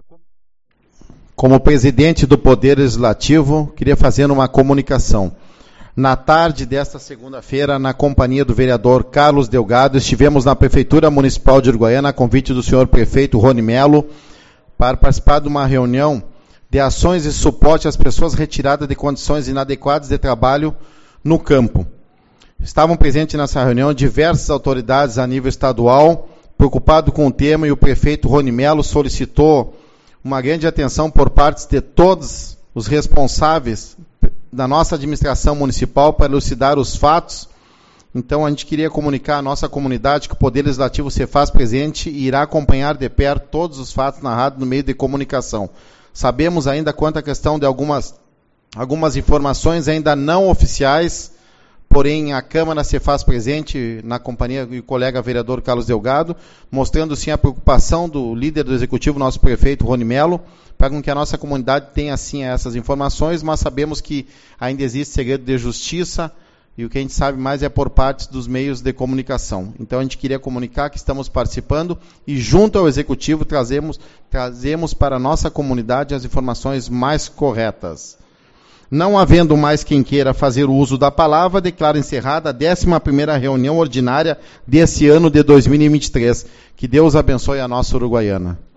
Como presidente do Poder Legislativo, queria fazer uma comunicação. Na tarde desta segunda-feira, na companhia do vereador Carlos Delgado, estivemos na Prefeitura Municipal de Uruguaiana, a convite do senhor prefeito Rony Melo, para participar de uma reunião de ações e suporte às pessoas retiradas de condições inadequadas de trabalho no campo. Estavam presentes nessa reunião diversas autoridades a nível estadual, preocupado com o tema, e o prefeito Rony Melo solicitou uma grande atenção por parte de todos os responsáveis da nossa administração municipal para elucidar os fatos. Então, a gente queria comunicar à nossa comunidade que o Poder Legislativo se faz presente e irá acompanhar de perto todos os fatos narrados no meio de comunicação. Sabemos ainda quanto à questão de algumas informações ainda não oficiais, porém a Câmara se faz presente na companhia do colega vereador Carlos Delgado, mostrando sim a preocupação do líder do Executivo, nosso prefeito Rony Melo, para que a nossa comunidade tenha sim essas informações, mas sabemos que ainda existe segredo de justiça, e o que a gente sabe mais é por parte dos meios de comunicação. Então a gente queria comunicar que estamos participando e junto ao Executivo trazemos para a nossa comunidade as informações mais corretas. Não havendo mais quem queira fazer o uso da palavra, declaro encerrada a 11ª reunião ordinária desse ano de 2023. Que Deus abençoe a nossa Uruguaiana.